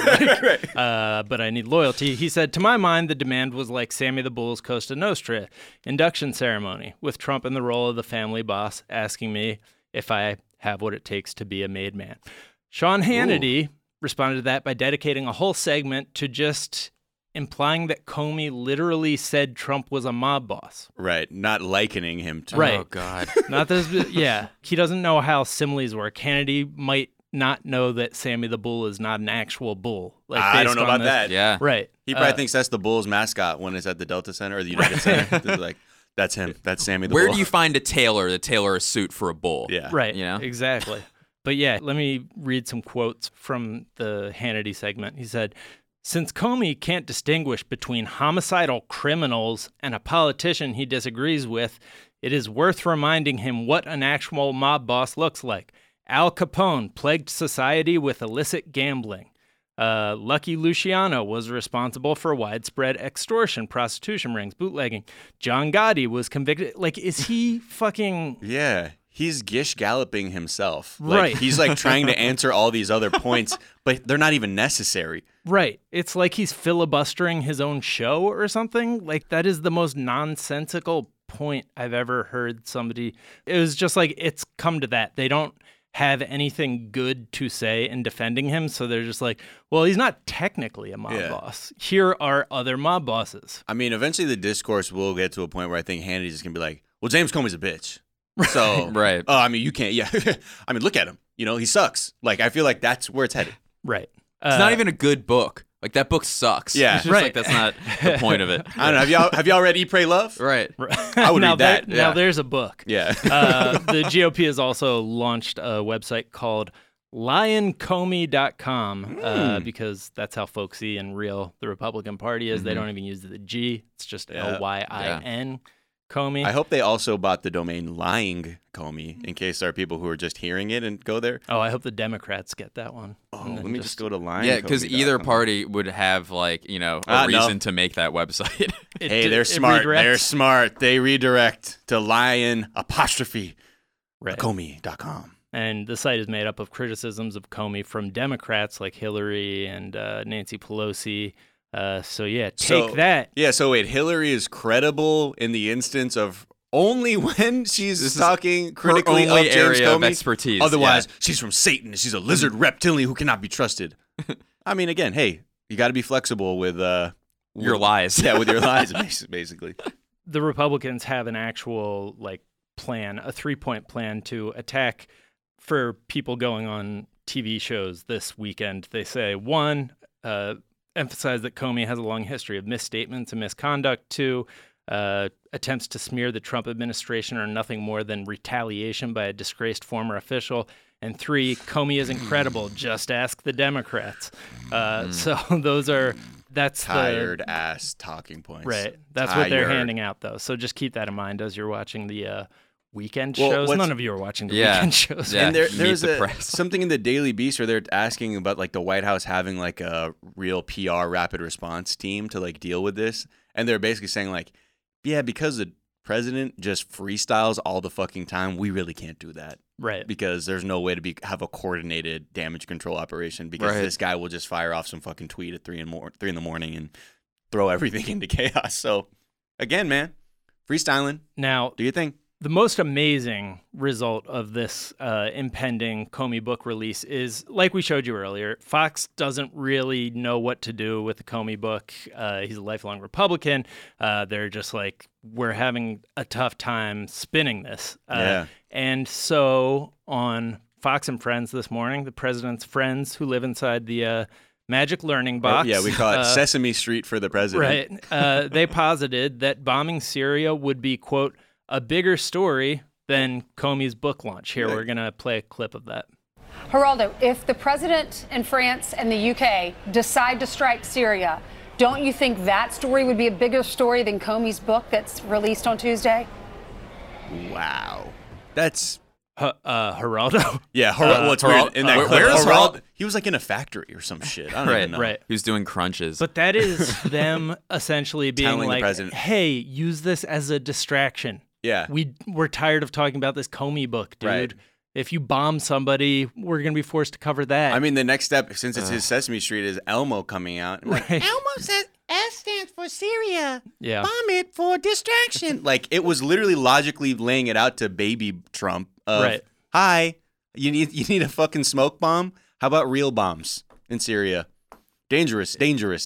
but I need loyalty." He said, "To my mind, the demand was like Sammy the Bull's Costa Nostra induction ceremony, with Trump in the role of the family boss, asking me if I have what it takes to be a made man." Sean Hannity responded to that by dedicating a whole segment to just implying that Comey literally said Trump was a mob boss. Right. Not likening him to. Right. Oh God. Not this. Yeah. He doesn't know how similes work. Hannity might not know that Sammy the Bull is not an actual bull. Like, I don't based know on about this. that. Yeah. Right. He probably thinks that's the Bulls mascot when it's at the Delta Center or the United Center. They're like, that's him. That's Sammy the Where Bull. do you find a tailor to tailor a suit for a bull? Yeah. Right. You know? Exactly. But yeah, let me read some quotes from the Hannity segment. He said, "Since Comey can't distinguish between homicidal criminals and a politician he disagrees with, it is worth reminding him what an actual mob boss looks like. Al Capone plagued society with illicit gambling. Lucky Luciano was responsible for widespread extortion, prostitution rings, bootlegging. John Gotti was convicted." Like, is he fucking... Yeah. He's gish galloping himself. Like, Right. He's like trying to answer all these other points, but they're not even necessary. Right. It's like he's filibustering his own show or something. Like, that is the most nonsensical point I've ever heard somebody. It was just like, it's come to that. They don't have anything good to say in defending him. So they're just like, well, he's not technically a mob boss. Here are other mob bosses. I mean, eventually the discourse will get to a point where I think Hannity's just going to be like, well, James Comey's a bitch. So, Right. Oh, I mean, you can't. Yeah. I mean, look at him. You know, he sucks. Like, I feel like that's where it's headed. Right. It's not even a good book. Like, that book sucks. Yeah. It's just like, that's not the point of it. I don't know. Have y'all read Eat, Pray, Love? Right. I would now read that. Now Yeah. there's a book. Yeah. The GOP has also launched a website called LionComey.com because that's how folksy and real the Republican Party is. They don't even use the G. It's just Lyin. Comey. I hope they also bought the domain Lying Comey in case there are people who are just hearing it and go there. Oh, I hope the Democrats get that one. Oh, And let then me just go to Lying. Yeah, because either party would have, like, you know, a No. reason to make that website. Hey, they're smart. They're smart. They redirect to Lion apostrophe Right. Comey.com. And the site is made up of criticisms of Comey from Democrats like Hillary and Nancy Pelosi. So take that. Yeah, so wait, Hillary is credible in the instance of only when she's talking critically only of James area of Comey? expertise, Otherwise, yeah. she's from Satan. She's a lizard reptilian who cannot be trusted. I mean, again, hey, you got to be flexible with Your lies. Yeah, with your lies, basically. The Republicans have an actual plan, a 3-point plan to attack for people going on TV shows this weekend. They say, 1, emphasize that Comey has a long history of misstatements and misconduct. 2, attempts to smear the Trump administration are nothing more than retaliation by a disgraced former official. And 3, Comey isn't credible. Just ask the Democrats. So that's Tired ass talking points. Right. That's what they're Tired. handing out, though. So just keep that in mind as you're watching the weekend Well, shows. what's- None of you are watching the Yeah. weekend shows. Yeah. And Meet there's the press. something in the Daily Beast where they're asking about the White House having a real PR rapid response team to deal with this, and they're basically saying because the president just freestyles all the fucking time, we really can't do that Right. because there's no way to have a coordinated damage control operation because Right. this guy will just fire off some fucking tweet at 3 in the morning and throw everything into chaos. So again, man, freestyling, Now, do your thing. the most amazing result of this impending Comey book release is, like we showed you earlier, Fox doesn't really know what to do with the Comey book. He's a lifelong Republican. They're just like, we're having a tough time spinning this. Yeah. And so on Fox and Friends this morning, the president's friends who live inside the Magic Learning Box. Yeah, we call it Sesame Street for the president. Right. They posited that bombing Syria would be, quote, a bigger story than Comey's book launch. Here, we're going to play a clip of that. Geraldo, if the president and France and the UK decide to strike Syria, don't you think that story would be a bigger story than Comey's book that's released on Tuesday? Wow. That's Geraldo. yeah. What's weird in that clip? where is Geraldo? He was in a factory or some shit. I don't even know. Right. Who's doing crunches. But that is them essentially being Telling the like, president. hey, use this as a distraction. Yeah. We're tired of talking about this Comey book, dude. Right. If you bomb somebody, we're going to be forced to cover that. I mean, the next step, since it's his Sesame Street, is Elmo coming out. I'm like, Right. Elmo says S stands for Syria. Yeah. Bomb it for distraction. It was literally logically laying it out to baby Trump. Of, Right. Hi, you need a fucking smoke bomb? How about real bombs in Syria? Dangerous.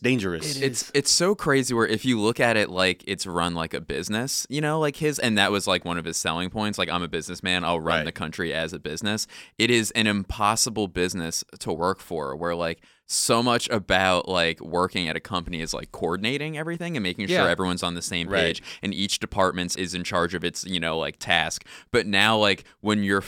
It's so crazy where if you look at it like it's run like a business, like and that was like one of his selling points. Like, I'm a businessman, I'll run the country as a business. It is an impossible business to work for, where like so much about like working at a company is like coordinating everything and making sure everyone's on the same page and each department is in charge of its, like task. But now like when your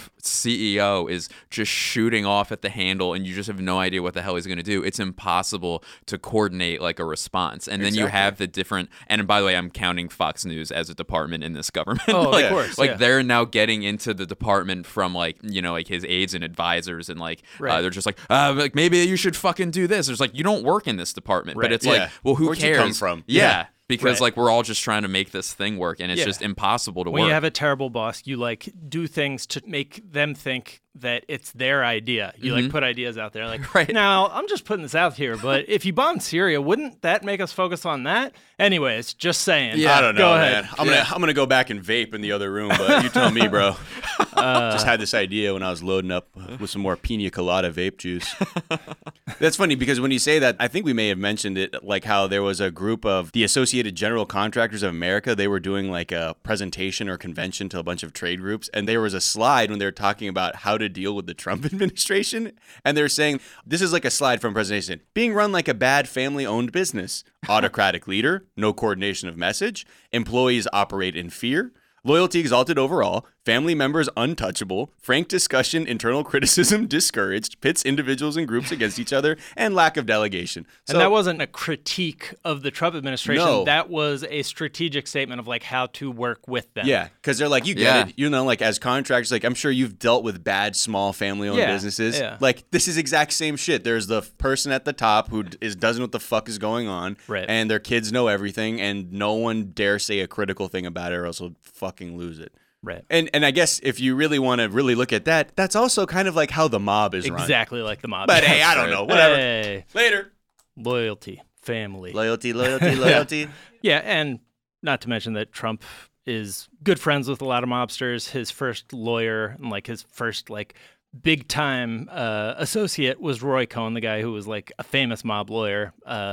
CEO is just shooting off at the handle and you just have no idea what the hell he's going to do, it's impossible to coordinate like a response. And then you have the different, and by the way, I'm counting Fox News as a department in this government. Oh, like, of course. Like they're now getting into the department from like, like his aides and advisors and like, they're just like maybe you should fucking do this. There's like, you don't work in this department, but it's like, well, who Where'd cares? you come from? Yeah. Because like we're all just trying to make this thing work, and it's just impossible to work. When you have a terrible boss, you like do things to make them think that it's their idea. You like put ideas out there, like, now I'm just putting this out here, but if you bomb Syria, wouldn't that make us focus on that? Anyways, just saying. I don't know, go man. ahead. I'm gonna go back and vape in the other room, but you tell me, bro. Just had this idea when I was loading up with some more pina colada vape juice. That's funny because when you say that, I think we may have mentioned it, like how there was a group of the Associated General Contractors of America. They were doing like a presentation or convention to a bunch of trade groups, and there was a slide when they were talking about how to deal with the Trump administration, and they're saying this is like a slide from presentation being run like a bad family-owned business. Autocratic leader, no coordination of message, employees operate in fear, loyalty exalted overall, family members untouchable, frank discussion, internal criticism discouraged, pits individuals and groups against each other, and lack of delegation. So, and that wasn't a critique of the Trump administration. No. That was a strategic statement of like how to work with them. Yeah, because they're like, you get it. Like as contractors, like I'm sure you've dealt with bad small family-owned businesses. Yeah. Like this is exact same shit. There's the person at the top who doesn't know what the fuck is going on, and their kids know everything, and no one dare say a critical thing about it, or else they'll fucking lose it. Right. And I guess if you really want to really look at that, that's also kind of like how the mob is run. Exactly like the mob. But hey, I don't know. Whatever. Hey. Later. Loyalty, family. Loyalty. Yeah, and not to mention that Trump is good friends with a lot of mobsters. His first lawyer and like his first like big time associate was Roy Cohn, the guy who was like a famous mob lawyer.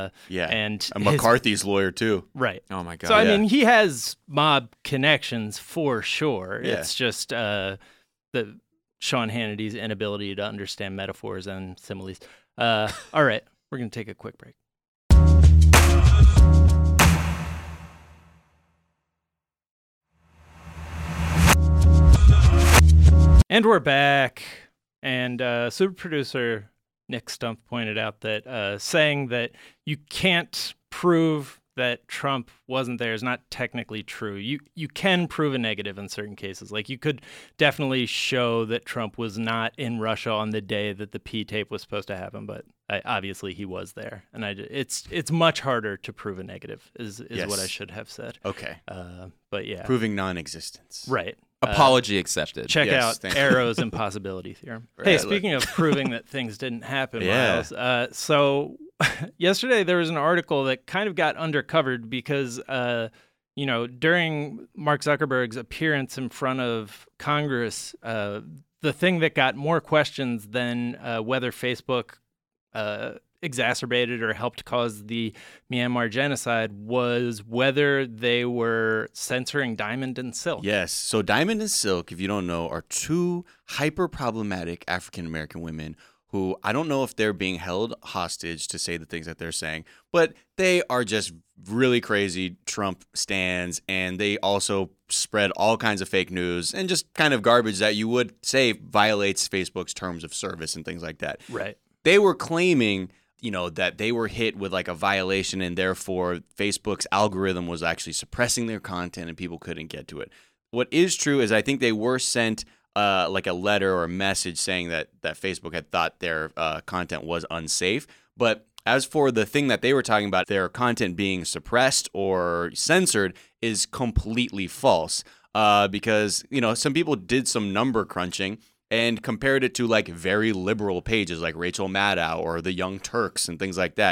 And McCarthy's lawyer too. Right. Oh my God. So I mean, he has mob connections for sure. Yeah. It's just the Sean Hannity's inability to understand metaphors and similes. All right, we're gonna take a quick break. And we're back. And super producer Nick Stump pointed out that saying that you can't prove that Trump wasn't there is not technically true. You can prove a negative in certain cases. Like you could definitely show that Trump was not in Russia on the day that the P tape was supposed to happen, but obviously he was there. And it's much harder to prove a negative is what I should have said. Okay. But yeah. Proving non-existence. Right. Apology accepted. Check Yes, out Arrow's impossibility theorem. Hey, speaking of proving that things didn't happen, Miles, so yesterday there was an article that kind of got undercovered because, during Mark Zuckerberg's appearance in front of Congress, the thing that got more questions than whether Facebook exacerbated or helped cause the Myanmar genocide was whether they were censoring Diamond and Silk. Yes. So Diamond and Silk, if you don't know, are two hyper problematic African-American women who I don't know if they're being held hostage to say the things that they're saying, but they are just really crazy Trump stans, and they also spread all kinds of fake news and just kind of garbage that you would say violates Facebook's terms of service and things like that. Right. They were claiming that they were hit with like a violation and therefore Facebook's algorithm was actually suppressing their content and people couldn't get to it. What is true is I think they were sent like a letter or a message saying that Facebook had thought their content was unsafe. But as for the thing that they were talking about, their content being suppressed or censored is completely false because, some people did some number crunching and compared it to like very liberal pages like Rachel Maddow or the Young Turks and things like that.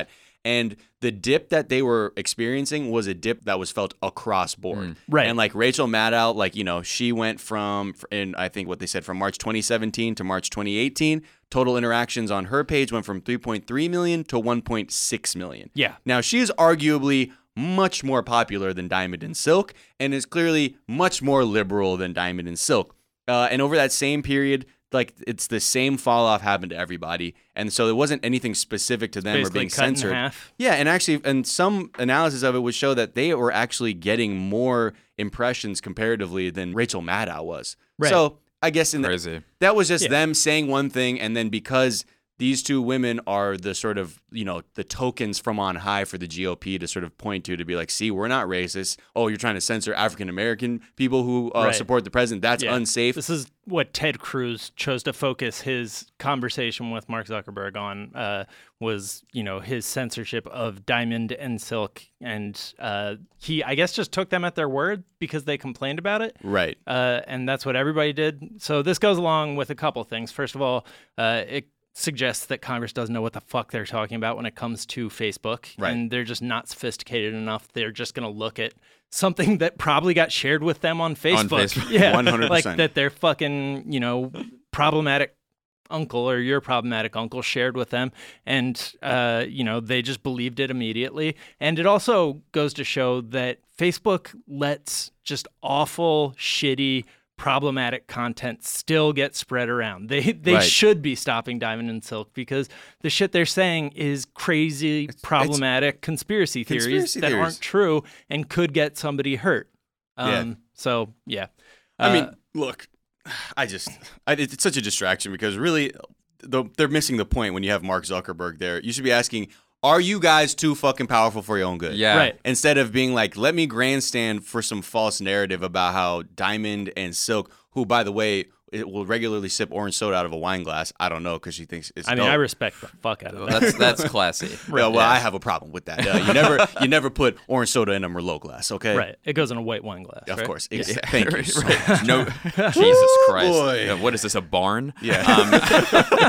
And the dip that they were experiencing was a dip that was felt across board. Right. And like Rachel Maddow, like, she went from, in I think what they said, from March 2017 to March 2018, total interactions on her page went from 3.3 million to 1.6 million. Yeah. Now, she is arguably much more popular than Diamond and Silk and is clearly much more liberal than Diamond and Silk. And over that same period, like, it's the same fall off happened to everybody. And so it wasn't anything specific to them or being cut in censored. half. Yeah, and actually, and some analysis of it would show that they were actually getting more impressions comparatively than Rachel Maddow was. Right. So I guess Crazy. that was just them saying one thing, and then because these two women are the sort of, the tokens from on high for the GOP to sort of point to be like, see, we're not racist. Oh, you're trying to censor African-American people who support the president. That's unsafe. This is what Ted Cruz chose to focus his conversation with Mark Zuckerberg on, was, his censorship of Diamond and Silk. And he, I guess, just took them at their word because they complained about it. Right. And that's what everybody did. So this goes along with a couple things. First of all, it suggests that Congress doesn't know what the fuck they're talking about when it comes to Facebook. Right. And they're just not sophisticated enough. They're just going to look at something that probably got shared with them on Facebook. On Facebook. Yeah. 100%. Like that their fucking, problematic uncle or your problematic uncle shared with them. And, they just believed it immediately. And it also goes to show that Facebook lets just awful, shitty, problematic content still get spread around. They Right. should be stopping Diamond and Silk because the shit they're saying is crazy, problematic conspiracy theories that aren't true and could get somebody hurt. So, yeah. I mean, look, it's such a distraction because really they're missing the point when you have Mark Zuckerberg there. You should be asking, are you guys too fucking powerful for your own good? Yeah. Right. Instead of being like, let me grandstand for some false narrative about how Diamond and Silk, who, by the way, will regularly sip orange soda out of a wine glass. I don't know because she thinks it's I mean, dope. I respect the fuck out of that. That's classy. Well, I have a problem with that. You never put orange soda in a Merlot glass, okay? Right. It goes in a white wine glass. Of right? course. Yeah. Thank you. So Right. No, Jesus Christ. boy. Yeah, what is this, a barn? Yeah.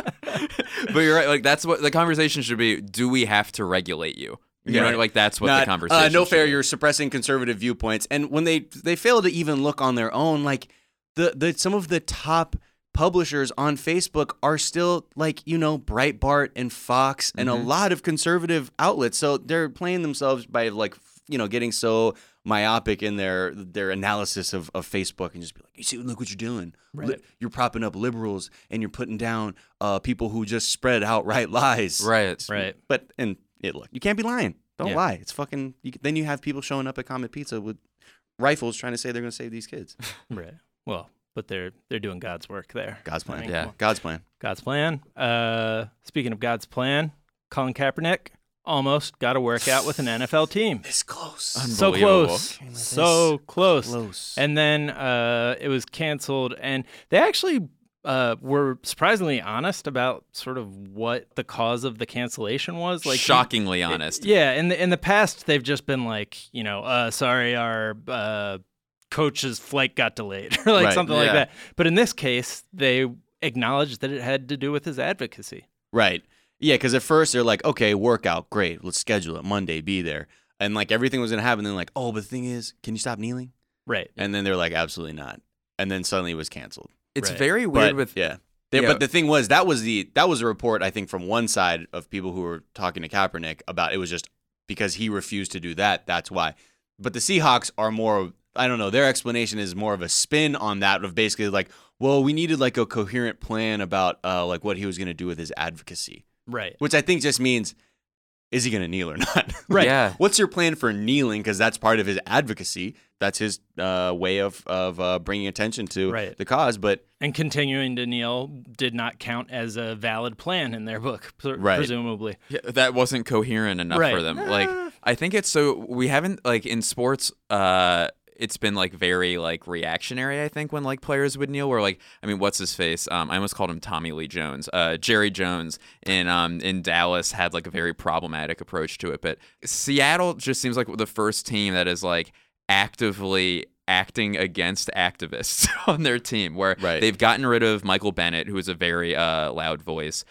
But you're right. Like, that's what the conversation should be. Do we have to regulate you? You know, like, that's what the conversation no should fair, be. you're suppressing conservative viewpoints. And when they fail to even look on their own, like the some of the top publishers on Facebook are still like, Breitbart and Fox and a lot of conservative outlets. So they're playing themselves by like, getting so myopic in their analysis of Facebook and just be like, you see, look what you're doing. Right. You're propping up liberals and you're putting down people who just spread outright lies. Right. Right. But, look, you can't be lying. Don't Yeah. lie. It's fucking, then you have people showing up at Comet Pizza with rifles trying to say they're going to save these kids. Right. Well, but they're doing God's work there. God's plan. I mean, Yeah. come on. God's plan. God's plan. Speaking of God's plan, Colin Kaepernick almost got a workout with an NFL team. This close. So Unbelievable. close. So close. Close. And then it was canceled. And they actually were surprisingly honest about sort of what the cause of the cancellation was. Like Shockingly honest. Yeah. In the past, they've just been like, sorry, our coach's flight got delayed or like Right, something like yeah. that. But in this case, they acknowledged that it had to do with his advocacy. Right. Yeah, because at first they're like, okay, workout, great. Let's schedule it. Monday, be there. And like everything was going to happen. Then like, oh, but the thing is, can you stop kneeling? Right. And then they're like, absolutely not. And then suddenly it was canceled. It's Right. very weird But, with yeah. Yeah. But the thing was, that was a report, I think, from one side of people who were talking to Kaepernick about it was just because he refused to do that. That's why. But the Seahawks are more, I don't know, their explanation is more of a spin on that of basically like, well, we needed like a coherent plan about like what he was going to do with his advocacy, Right. which I think just means, is he going to kneel or not? Right. Yeah. What's your plan for kneeling? Because that's part of his advocacy. That's his way of bringing attention to Right. the cause. But And continuing to kneel did not count as a valid plan in their book, Right. presumably. Yeah, that wasn't coherent enough Right. for them. Like, I think it's so we haven't like in sports. It's been like very like reactionary. I think when like players would kneel, where like I mean, what's his face? I almost called him Tommy Lee Jones. Jerry Jones in Dallas had like a very problematic approach to it. But Seattle just seems like the first team that is like actively acting against activists on their team, where Right. they've gotten rid of Michael Bennett, who is a very loud voice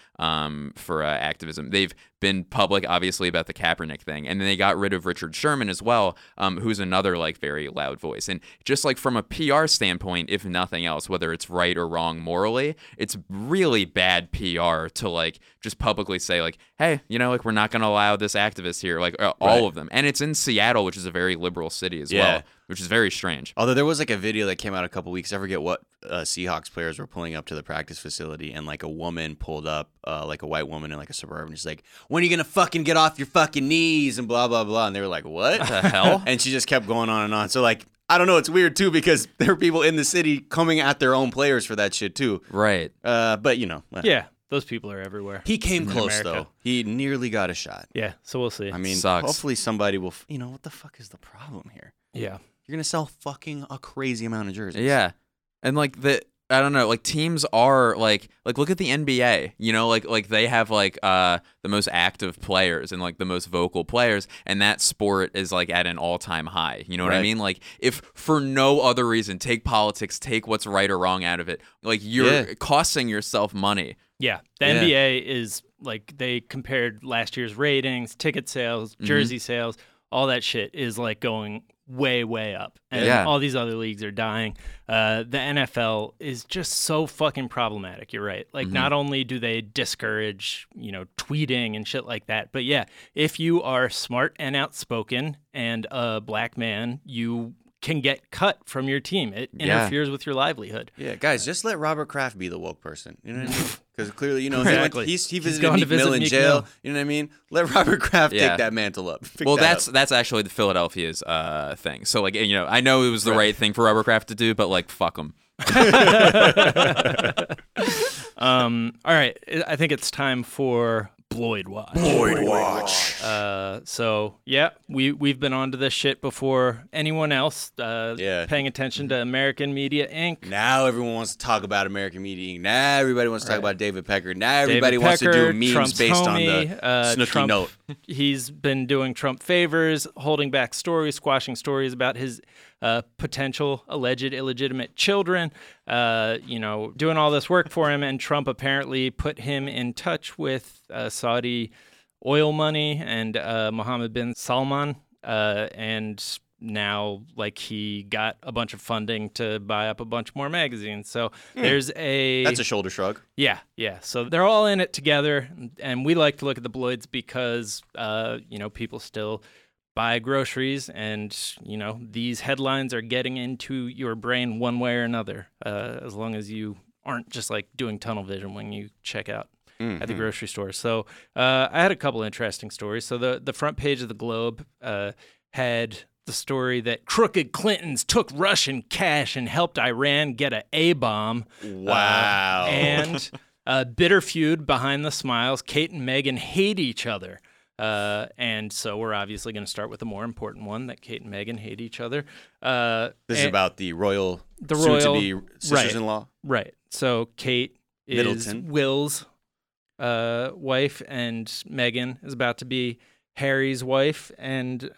for activism. They've been public, obviously, about the Kaepernick thing, and then they got rid of Richard Sherman as well, who's another like very loud voice. And just like from a PR standpoint, if nothing else, whether it's right or wrong morally, it's really bad PR to like just publicly say like, hey, you know, like we're not going to allow this activist here, like all of them. And it's in Seattle, which is a very liberal city as well, which is very strange. Although there was like a video that came out a couple weeks, I forget what Seahawks players were pulling up to the practice facility, and like a woman pulled up, like a white woman in like a Suburban. She's like, "When are you gonna fucking get off your fucking knees?" and blah blah blah. And they were like, "What the hell?" And she just kept going on and on. So like, I don't know. It's weird too because there are people in the city coming at their own players for that shit too. Right. But you know, Yeah, those people are everywhere. he came in close America. though. He nearly got a shot. Yeah, so we'll see. I mean, Sucks. hopefully somebody will. You know what the fuck is the problem here? Yeah. You're gonna sell fucking a crazy amount of jerseys. Yeah. And like I don't know, like teams are like look at the NBA, you know, like they have like the most active players and like the most vocal players, and that sport is like at an all-time high. You know what I Right. mean? Like if for no other reason, take politics, take what's right or wrong out of it, like you're costing yourself money. Yeah, the NBA is like they compared last year's ratings, ticket sales, jersey sales, all that shit is like going way up, and all these other leagues are dying. The NFL is just so fucking problematic. You're right. Like not only do they discourage, you know, tweeting and shit like that, but yeah, if you are smart and outspoken and a black man, you can get cut from your team. It interferes with your livelihood. Yeah, guys, just let Robert Kraft be the woke person. You know what I mean? Because clearly, you know, Exactly. he He's visited going to Meek Mill visit in Meek jail. Mill. You know what I mean? Let Robert Kraft Yeah. take that mantle up. Pick Well, that up. that's actually the Philadelphia's thing. So like, you know, I know it was the right thing for Robert Kraft to do, but like, fuck him. All right, I think it's time for Bloyd Watch. Bloyd Watch. So yeah, we've been onto this shit before anyone else. Paying attention to American Media Inc. Now everyone wants to talk about American Media Inc. Now everybody wants to talk about David Pecker. Now everybody David wants to Pecker, do memes Trump's based homie, on the Snooki Trump, note. He's been doing Trump favors, holding back stories, squashing stories about his potential alleged illegitimate children, you know, doing all this work for him. And Trump apparently put him in touch with Saudi oil money and Mohammed bin Salman. And now, like, he got a bunch of funding to buy up a bunch more magazines. So there's That's a shoulder shrug. Yeah. So they're all in it together, and we like to look at the Bloyds because, you know, people still buy groceries, and, you know, these headlines are getting into your brain one way or another, as long as you aren't just, like, doing tunnel vision when you check out at the grocery store. So I had a couple interesting stories. So the front page of the Globe had the story that crooked Clintons took Russian cash and helped Iran get an A-bomb. Wow. And bitter feud behind the smiles. Kate and Meghan hate each other. And so we're obviously going to start with the more important one, that Kate and Meghan hate each other. This is about the royal the soon-to-be royal- sisters-in-law. Right. So Kate is Middleton. Will's wife, and Meghan is about to be Harry's wife. And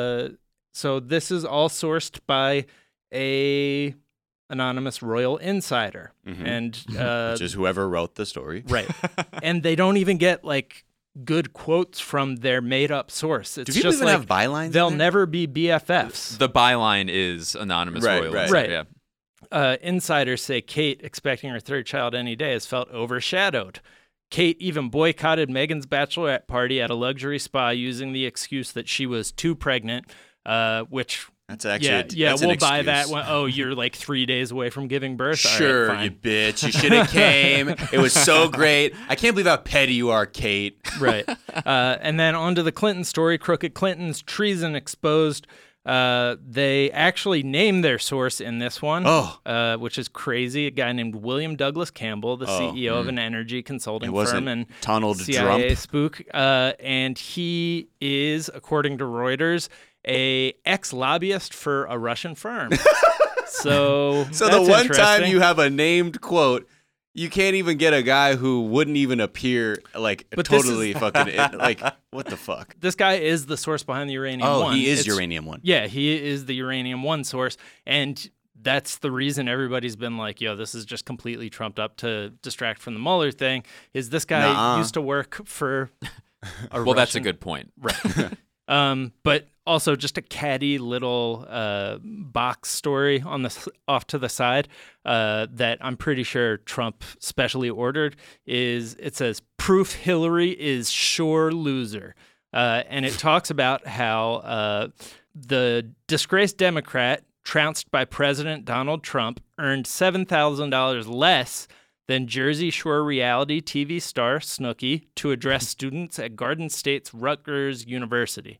so this is all sourced by a anonymous royal insider. And Which is whoever wrote the story. right. And they don't even get like good quotes from their made-up source. It's Do people just even like have bylines? they'll in there? never be BFFs. The byline is anonymous Right, royal. right. So, Right. Yeah. Insiders say Kate, expecting her third child any day, has felt overshadowed. Kate even boycotted Meghan's bachelorette party at a luxury spa using the excuse that she was too pregnant, which... That's actually yeah, that's an we'll buy that excuse. one. Oh, you're like 3 days away from giving birth? All right, Sure, fine. you bitch. You should have came. It was so great. I can't believe how petty you are, Kate. Right. And then on to the Clinton story. Crooked Clinton's treason exposed. They actually named their source in this one, which is crazy. A guy named William Douglas Campbell, the CEO of an energy consulting It wasn't firm and Donald CIA Trump? spook. And he is, according to Reuters, a ex-lobbyist for a Russian firm. So So that's the one time interesting. you have a named quote, You can't even get a guy who wouldn't even appear like But this totally fucking like what the fuck? This guy is the source behind the Uranium Oh, One. he is Uranium One. Yeah, he is the Uranium One source, and that's the reason everybody's been like, yo, this is just completely trumped up to distract from the Mueller thing, is this guy used to work for a Well, that's a Russian- good point. Right. But also just a catty little box story on the off to the side that I'm pretty sure Trump specially ordered is it says proof Hillary is sure loser. And it talks about how the disgraced Democrat trounced by President Donald Trump earned $7,000 less than Jersey Shore reality TV star Snooki to address students at Garden State's Rutgers University.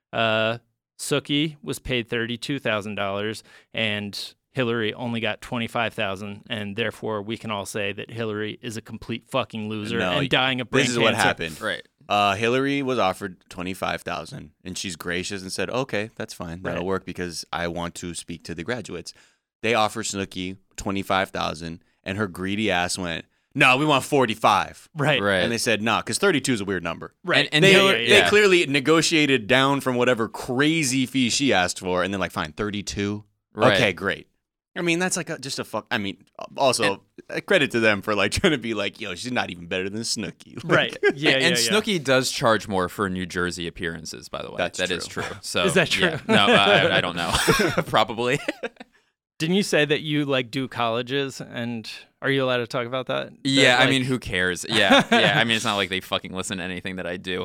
Snooki was paid $32,000 and Hillary only got $25,000, and therefore we can all say that Hillary is a complete fucking loser and dying of brain This is cancer. what happened. Right. Hillary was offered $25,000, and she's gracious and said, "Okay, that's fine. That'll work because I want to speak to the graduates." They offered Snooki $25,000, and her greedy ass went, "No, we want 45." Right. Right. And they said, "No, because 32 is a weird number." Right. And They, Hillary- they yeah. clearly negotiated down from whatever crazy fee she asked for, and then like, fine, 32. Right. Okay, great. I mean, that's like just a fuck. I mean, also credit to them for like trying to be like, yo, she's not even better than Snooki. Like, Right. Yeah. And yeah. Snooki does charge more for New Jersey appearances, by the way. That's That is true. true. So Is that true? yeah. No, I don't know. Probably. Didn't you say that you like do colleges, and are you allowed to talk about that? Yeah, That, I mean, who cares? Yeah. I mean, it's not like they fucking listen to anything that I do.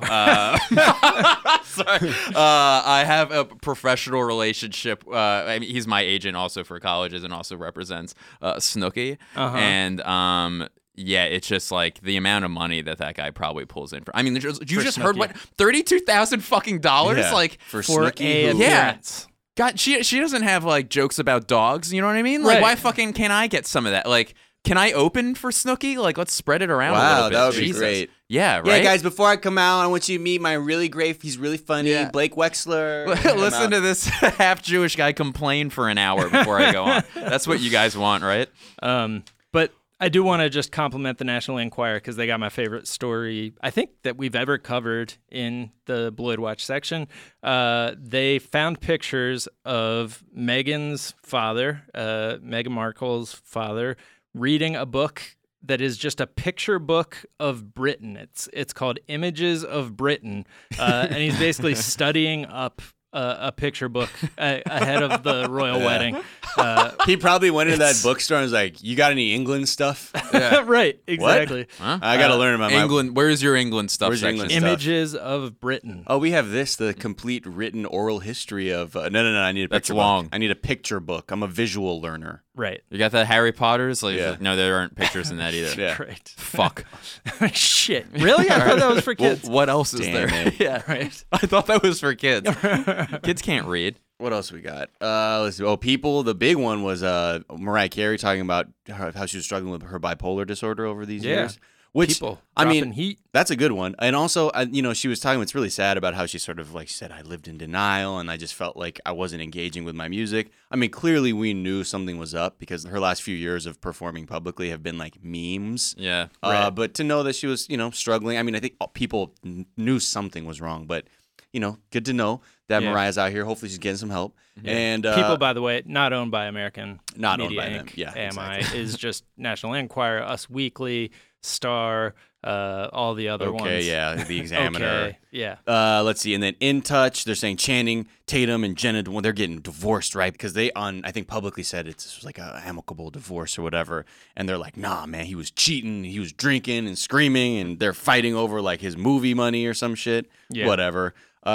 Sorry. I have a professional relationship. I mean, he's my agent also for colleges and also represents Snooki. And yeah, it's just like the amount of money that guy probably pulls in for. I mean, you just heard Snooki. what $32,000 fucking dollars, Yeah. like for for Snooki, a who- Yeah. appearance. God, she doesn't have like jokes about dogs. You know what I mean? Like, Right. why fucking can't I get some of that? Like, can I open for Snooki? Like, let's spread it around a Wow, little bit. that would be Jesus. great. Yeah, right. Yeah, guys, before I come out, I want you to meet my really great, he's really funny, Yeah. Blake Wexler. Listen to this half Jewish guy complain for an hour before I go on. That's what you guys want, right? But I do want to just compliment the National Enquirer because they got my favorite story I think that we've ever covered in the Bloyd Watch section. They found pictures of Meghan's father, Meghan Markle's father, reading a book that is just a picture book of Britain. It's called Images of Britain, and he's basically studying up a picture book ahead of the royal wedding. He probably went into that bookstore and was like, "You got any England stuff?" Right, exactly. Huh? I got to learn about my England. Where's your England stuff Where's your section? England stuff? Images of Britain. Oh, we have this, the complete written oral history of. No. I need a That's picture long. book. I need a picture book. I'm a visual learner. Right. You got the Harry Potters? Like, Yeah. no, there aren't pictures in that either. Yeah. Great. Fuck. Shit. Really? I thought that was for Well, kids. what else is Damn there? it. Yeah, Right. I thought that was for kids. Kids can't read. What else we got? Let's see. Oh, people. The big one was Mariah Carey talking about how she was struggling with her bipolar disorder over these Yeah. years. Which People I mean, dropping heat. that's a good one. And also, she was talking. It's really sad about how she sort of like said, "I lived in denial, and I just felt like I wasn't engaging with my music." I mean, clearly we knew something was up because her last few years of performing publicly have been like memes. Yeah. But to know that she was, struggling. I mean, I think people knew something was wrong, but good to know that Yeah. Mariah's out here. Hopefully, she's getting some help. And People, by the way, not owned by American Not owned Media by Inc. them. Yeah, AMI exactly. is just National Enquirer, Us Weekly, Star, all the other ones. okay, yeah, the Examiner. Okay, yeah. Let's see, and then In Touch, they're saying Channing Tatum and Jenna, they're getting divorced, right? Because they I think publicly said it's like a amicable divorce or whatever, and they're like, nah, man, he was cheating, he was drinking and screaming, and they're fighting over like his movie money or some shit, Yeah. whatever.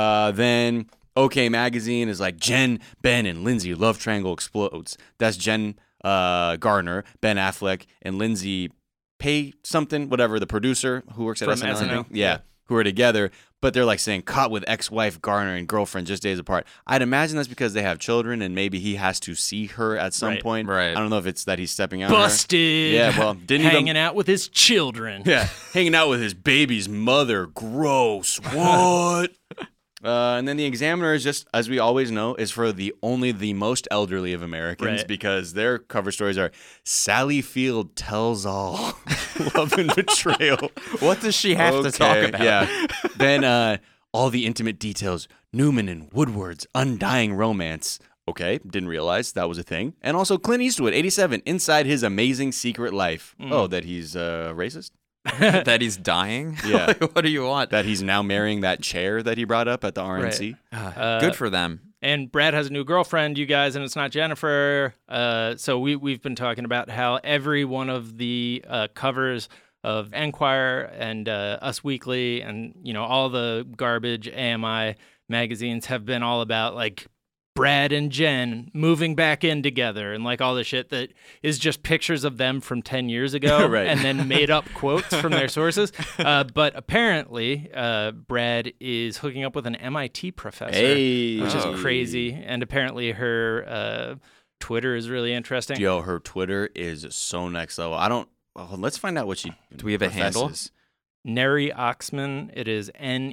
Then OK Magazine is like Jen, Ben, and Lindsay love triangle explodes. That's Jen Gardner, Ben Affleck, and Lindsay Pay something, whatever, the producer who works at From SNL. I SNL, think. Yeah, who are together. But they're like saying caught with ex-wife Garner and girlfriend just days apart. I'd imagine that's because they have children and maybe he has to see her at some Right. point. Right. I don't know if it's that he's stepping out. on her. Busted. Yeah, well, didn't hanging even. out with his children. Yeah, hanging out with his baby's mother. Gross. What? And then the Examiner is just, as we always know, is for only the most elderly of Americans because their cover stories are Sally Field tells all love and betrayal. What does she have to talk about? Yeah. Then all the intimate details, Newman and Woodward's undying romance. Okay, didn't realize that was a thing. And also Clint Eastwood, 87, inside his amazing secret life. Oh, that he's racist? That he's dying? Yeah. Like, what do you want? That he's now marrying that chair that he brought up at the RNC. Good for them. And Brad has a new girlfriend, you guys, and it's not Jennifer. So we've been talking about how every one of the covers of Enquirer and Us Weekly and, all the garbage AMI magazines have been all about, like, Brad and Jen moving back in together and like all the shit that is just pictures of them from 10 years ago and then made up quotes from their sources. But apparently, Brad is hooking up with an MIT professor, which is crazy. And apparently her Twitter is really interesting. Yo, her Twitter is so next level. Let's find out what she Do we have a handle? Neri Oxman. It is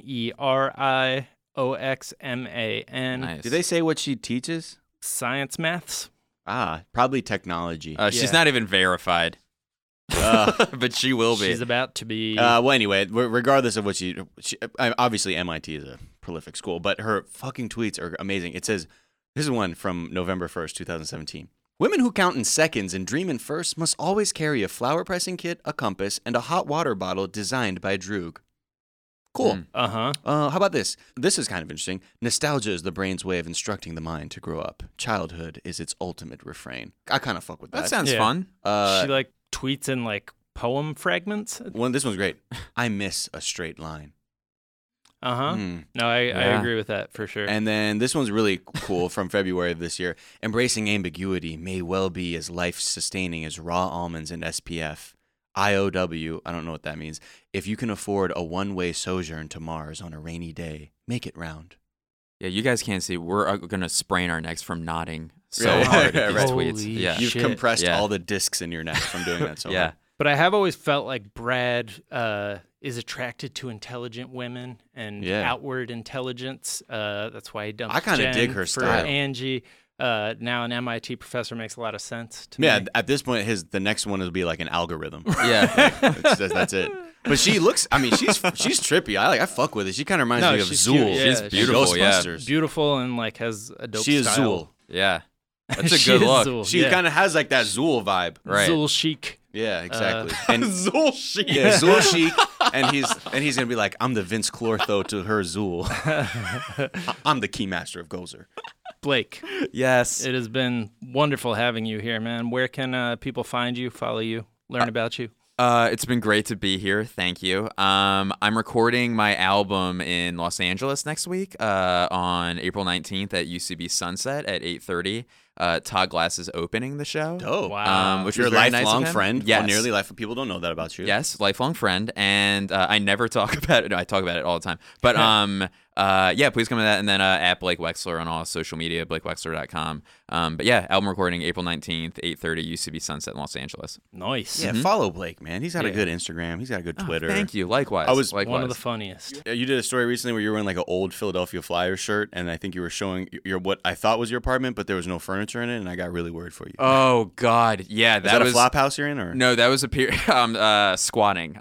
NERI OXMAN. Nice. Do they say what she teaches? Science maths. Probably technology. She's not even verified. But she will be. She's about to be. Well, anyway, regardless of what she obviously MIT is a prolific school, but her fucking tweets are amazing. It says, this is one from November 1st, 2017. Women who count in seconds and dream in firsts must always carry a flower pressing kit, a compass, and a hot water bottle designed by Droog. Cool. Uh-huh. How about this? This is kind of interesting. Nostalgia is the brain's way of instructing the mind to grow up. Childhood is its ultimate refrain. I kind of fuck with that. That sounds fun. She like tweets in like poem fragments. This one's great. I miss a straight line. Uh-huh. No, I agree with that for sure. And then this one's really cool from February of this year. Embracing ambiguity may well be as life-sustaining as raw almonds and SPF. IOW, I don't know what that means. If you can afford a one-way sojourn to Mars on a rainy day, make it round. Yeah, you guys can't see. We're going to sprain our necks from nodding so hard at these Holy tweets. Yeah. You've compressed Yeah. all the discs in your neck from doing that so Yeah. hard. But I have always felt like Brad is attracted to intelligent women and outward intelligence. That's why he dumped I kinda Jen dig her for style. Angie. Now an MIT professor makes a lot of sense to Yeah, me. at this point, the next one will be like an algorithm. Yeah. That's it. But she looks, she's trippy. I fuck with it. She kind of reminds me of she's Zool. cute. Yeah, She's beautiful, yeah. Ghostbusters. Beautiful and like has a dope She is style. Zool. Yeah. That's a She good is look. Zool. She kind of has like that Zool vibe. Right. Zool chic. Yeah, exactly. And Zool chic. yeah, Zool chic. And he's gonna be like, I'm the Vince Clortho to her Zool. I'm the keymaster of Gozer. Blake, Yes. it has been wonderful having you here, man. Where can people find you, follow you, learn about you? It's been great to be here. Thank you. I'm recording my album in Los Angeles next week on April 19th at UCB Sunset at 8:30. Todd Glass is opening the show. Oh, Wow. Which your was very nice of lifelong him. friend. Yes. Well, nearly lifelong. People don't know that about you. Yes, lifelong friend, and I never talk about it. No, I talk about it all the time. But yeah, please come to that, and then at Blake Wexler on all social media, blakewexler.com. But yeah, album recording April 19th, 8:30, UCB Sunset in Los Angeles. Nice. Yeah, follow Blake, man. He's got a good Instagram. He's got a good Twitter. Thank you. Likewise. Likewise. One of the funniest. You did a story recently where you were wearing like an old Philadelphia Flyers shirt, and I think you were showing your what I thought was your apartment, but there was no furniture in it, and I got really worried for you. Oh God, yeah, Is that was a flop house you're in, or no? That was squatting.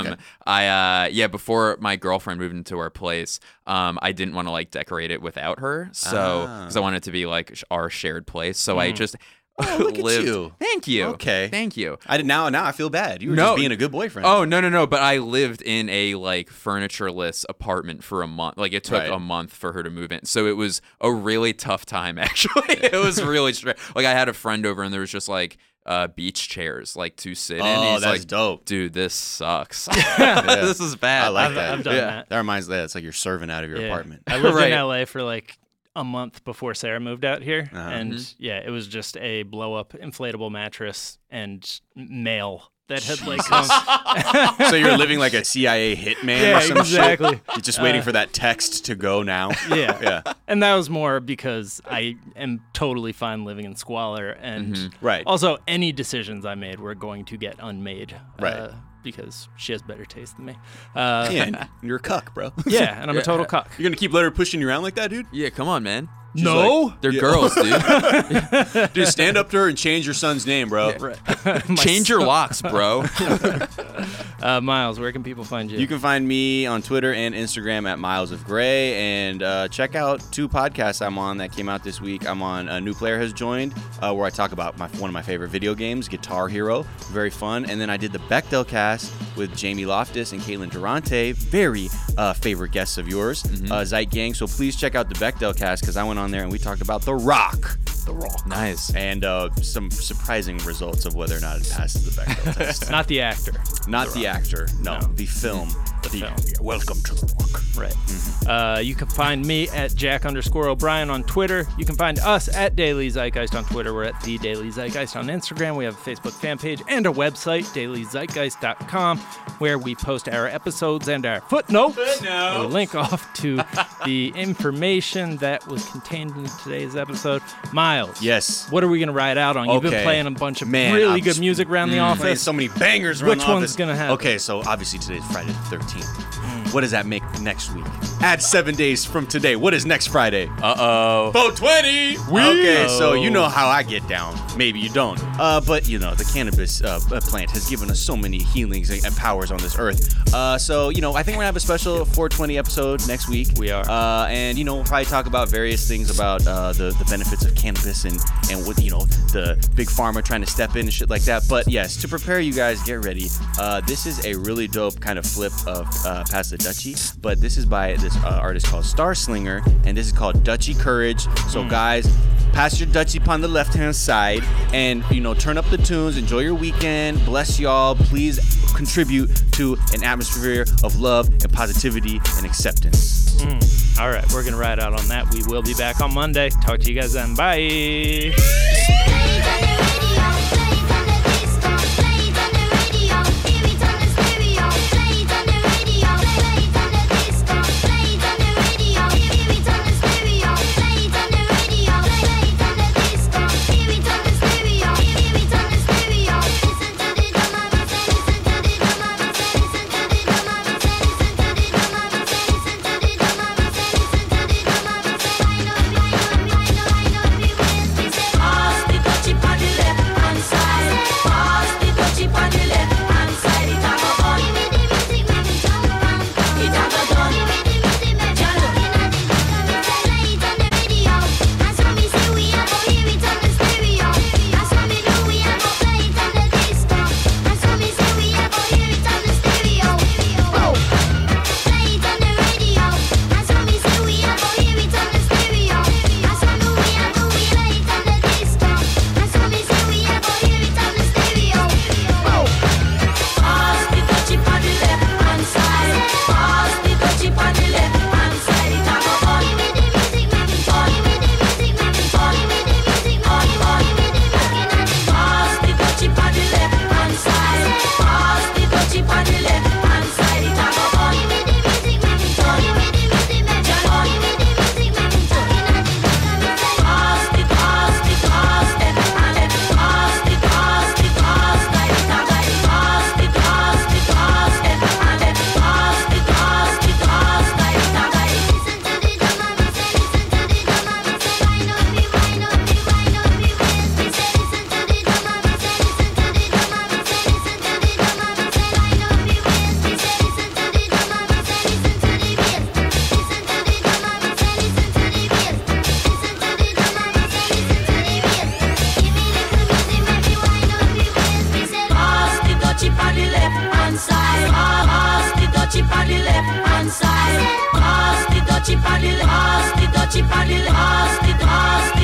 Okay. Before my girlfriend moved into our place, I didn't want to like decorate it without her, so because I wanted it to be like our shared place. So I just look at lived. you. Thank you. Okay. Thank you. I did now I feel bad. You were No. just being a good boyfriend. Oh no! But I lived in a like furnitureless apartment for a month. Like it took Right. a month for her to move in, so it was a really tough time. Actually, it was really like I had a friend over, and there was just like beach chairs like to sit in. Oh, He's that's like, dope. Dude, this sucks. This is bad. I like that. I've done that. That reminds me, it's like you're serving out of your Yeah. apartment. I lived Right. in LA for like a month before Sarah moved out here, Uh-huh. and yeah, it was just a blow-up inflatable mattress and mail that had like So you're living like a CIA hitman Yeah, or some exactly. shit? You're just waiting for that text to go now. yeah. Yeah. And that was more because I am totally fine living in squalor, and Right. also any decisions I made were going to get unmade. Right. because she has better taste than me. Yeah, and you're a cuck, bro. Yeah, and I'm a total cuck. You're gonna keep letting her pushing you around like that, dude? Yeah, come on, man. No, They're girls, dude. Dude, stand up to her and change your son's name, bro. Change your locks, bro. Miles, where can people find you? You can find me on Twitter and Instagram at Miles of Gray, and check out 2 podcasts I'm on that came out this week. I'm on A New Player Has Joined, where I talk about one of my favorite video games, Guitar Hero. Very fun. And then I did the Bechdel cast with Jamie Loftus and Caitlin Durante, very favorite guests of yours, Zeit Gang. So please check out the Bechdel cast, because I went on there and we talked about The Rock. The Rock. Nice. And some surprising results of whether or not it passes the Bechdel test. Not the actor. Not the actor. No, the film. The film. Welcome to The Rock. Right. You can find me at Jack_O'Brien on Twitter. You can find us at Daily Zeitgeist on Twitter. We're at The Daily Zeitgeist on Instagram. We have a Facebook fan page and a website, dailyzeitgeist.com, where we post our episodes and our footnotes. We link off to the information that was contained in today's episode. Miles. Yes. What are we going to ride out on? You've been playing a bunch of really good music around the playing office. so many bangers around Which the office. one's going to happen? Okay, so obviously today's Friday the 13th. What does that make next week? Add 7 days from today. What is next Friday? 420! Okay, so you know how I get down. Maybe you don't. But, you know, the cannabis plant has given us so many healings and powers on this earth. So, you know, I think we're going to have a special 420 episode next week. We are. And, you know, we'll probably talk about various things about the benefits of cannabis and what, you know, the big pharma trying to step in and shit like that. But, yes, to prepare you guys, get ready. This is a really dope kind of flip of Pass the Dutchie. But this is by this artist called Star Slinger, and this is called Dutchie Courage. So guys, pass your Dutchie upon the left-hand side, and you know, turn up the tunes, enjoy your weekend, bless y'all. Please contribute to an atmosphere of love and positivity and acceptance. All right, we're gonna ride out on that. We will be back on Monday. Talk to you guys then. Bye. Chip on the left,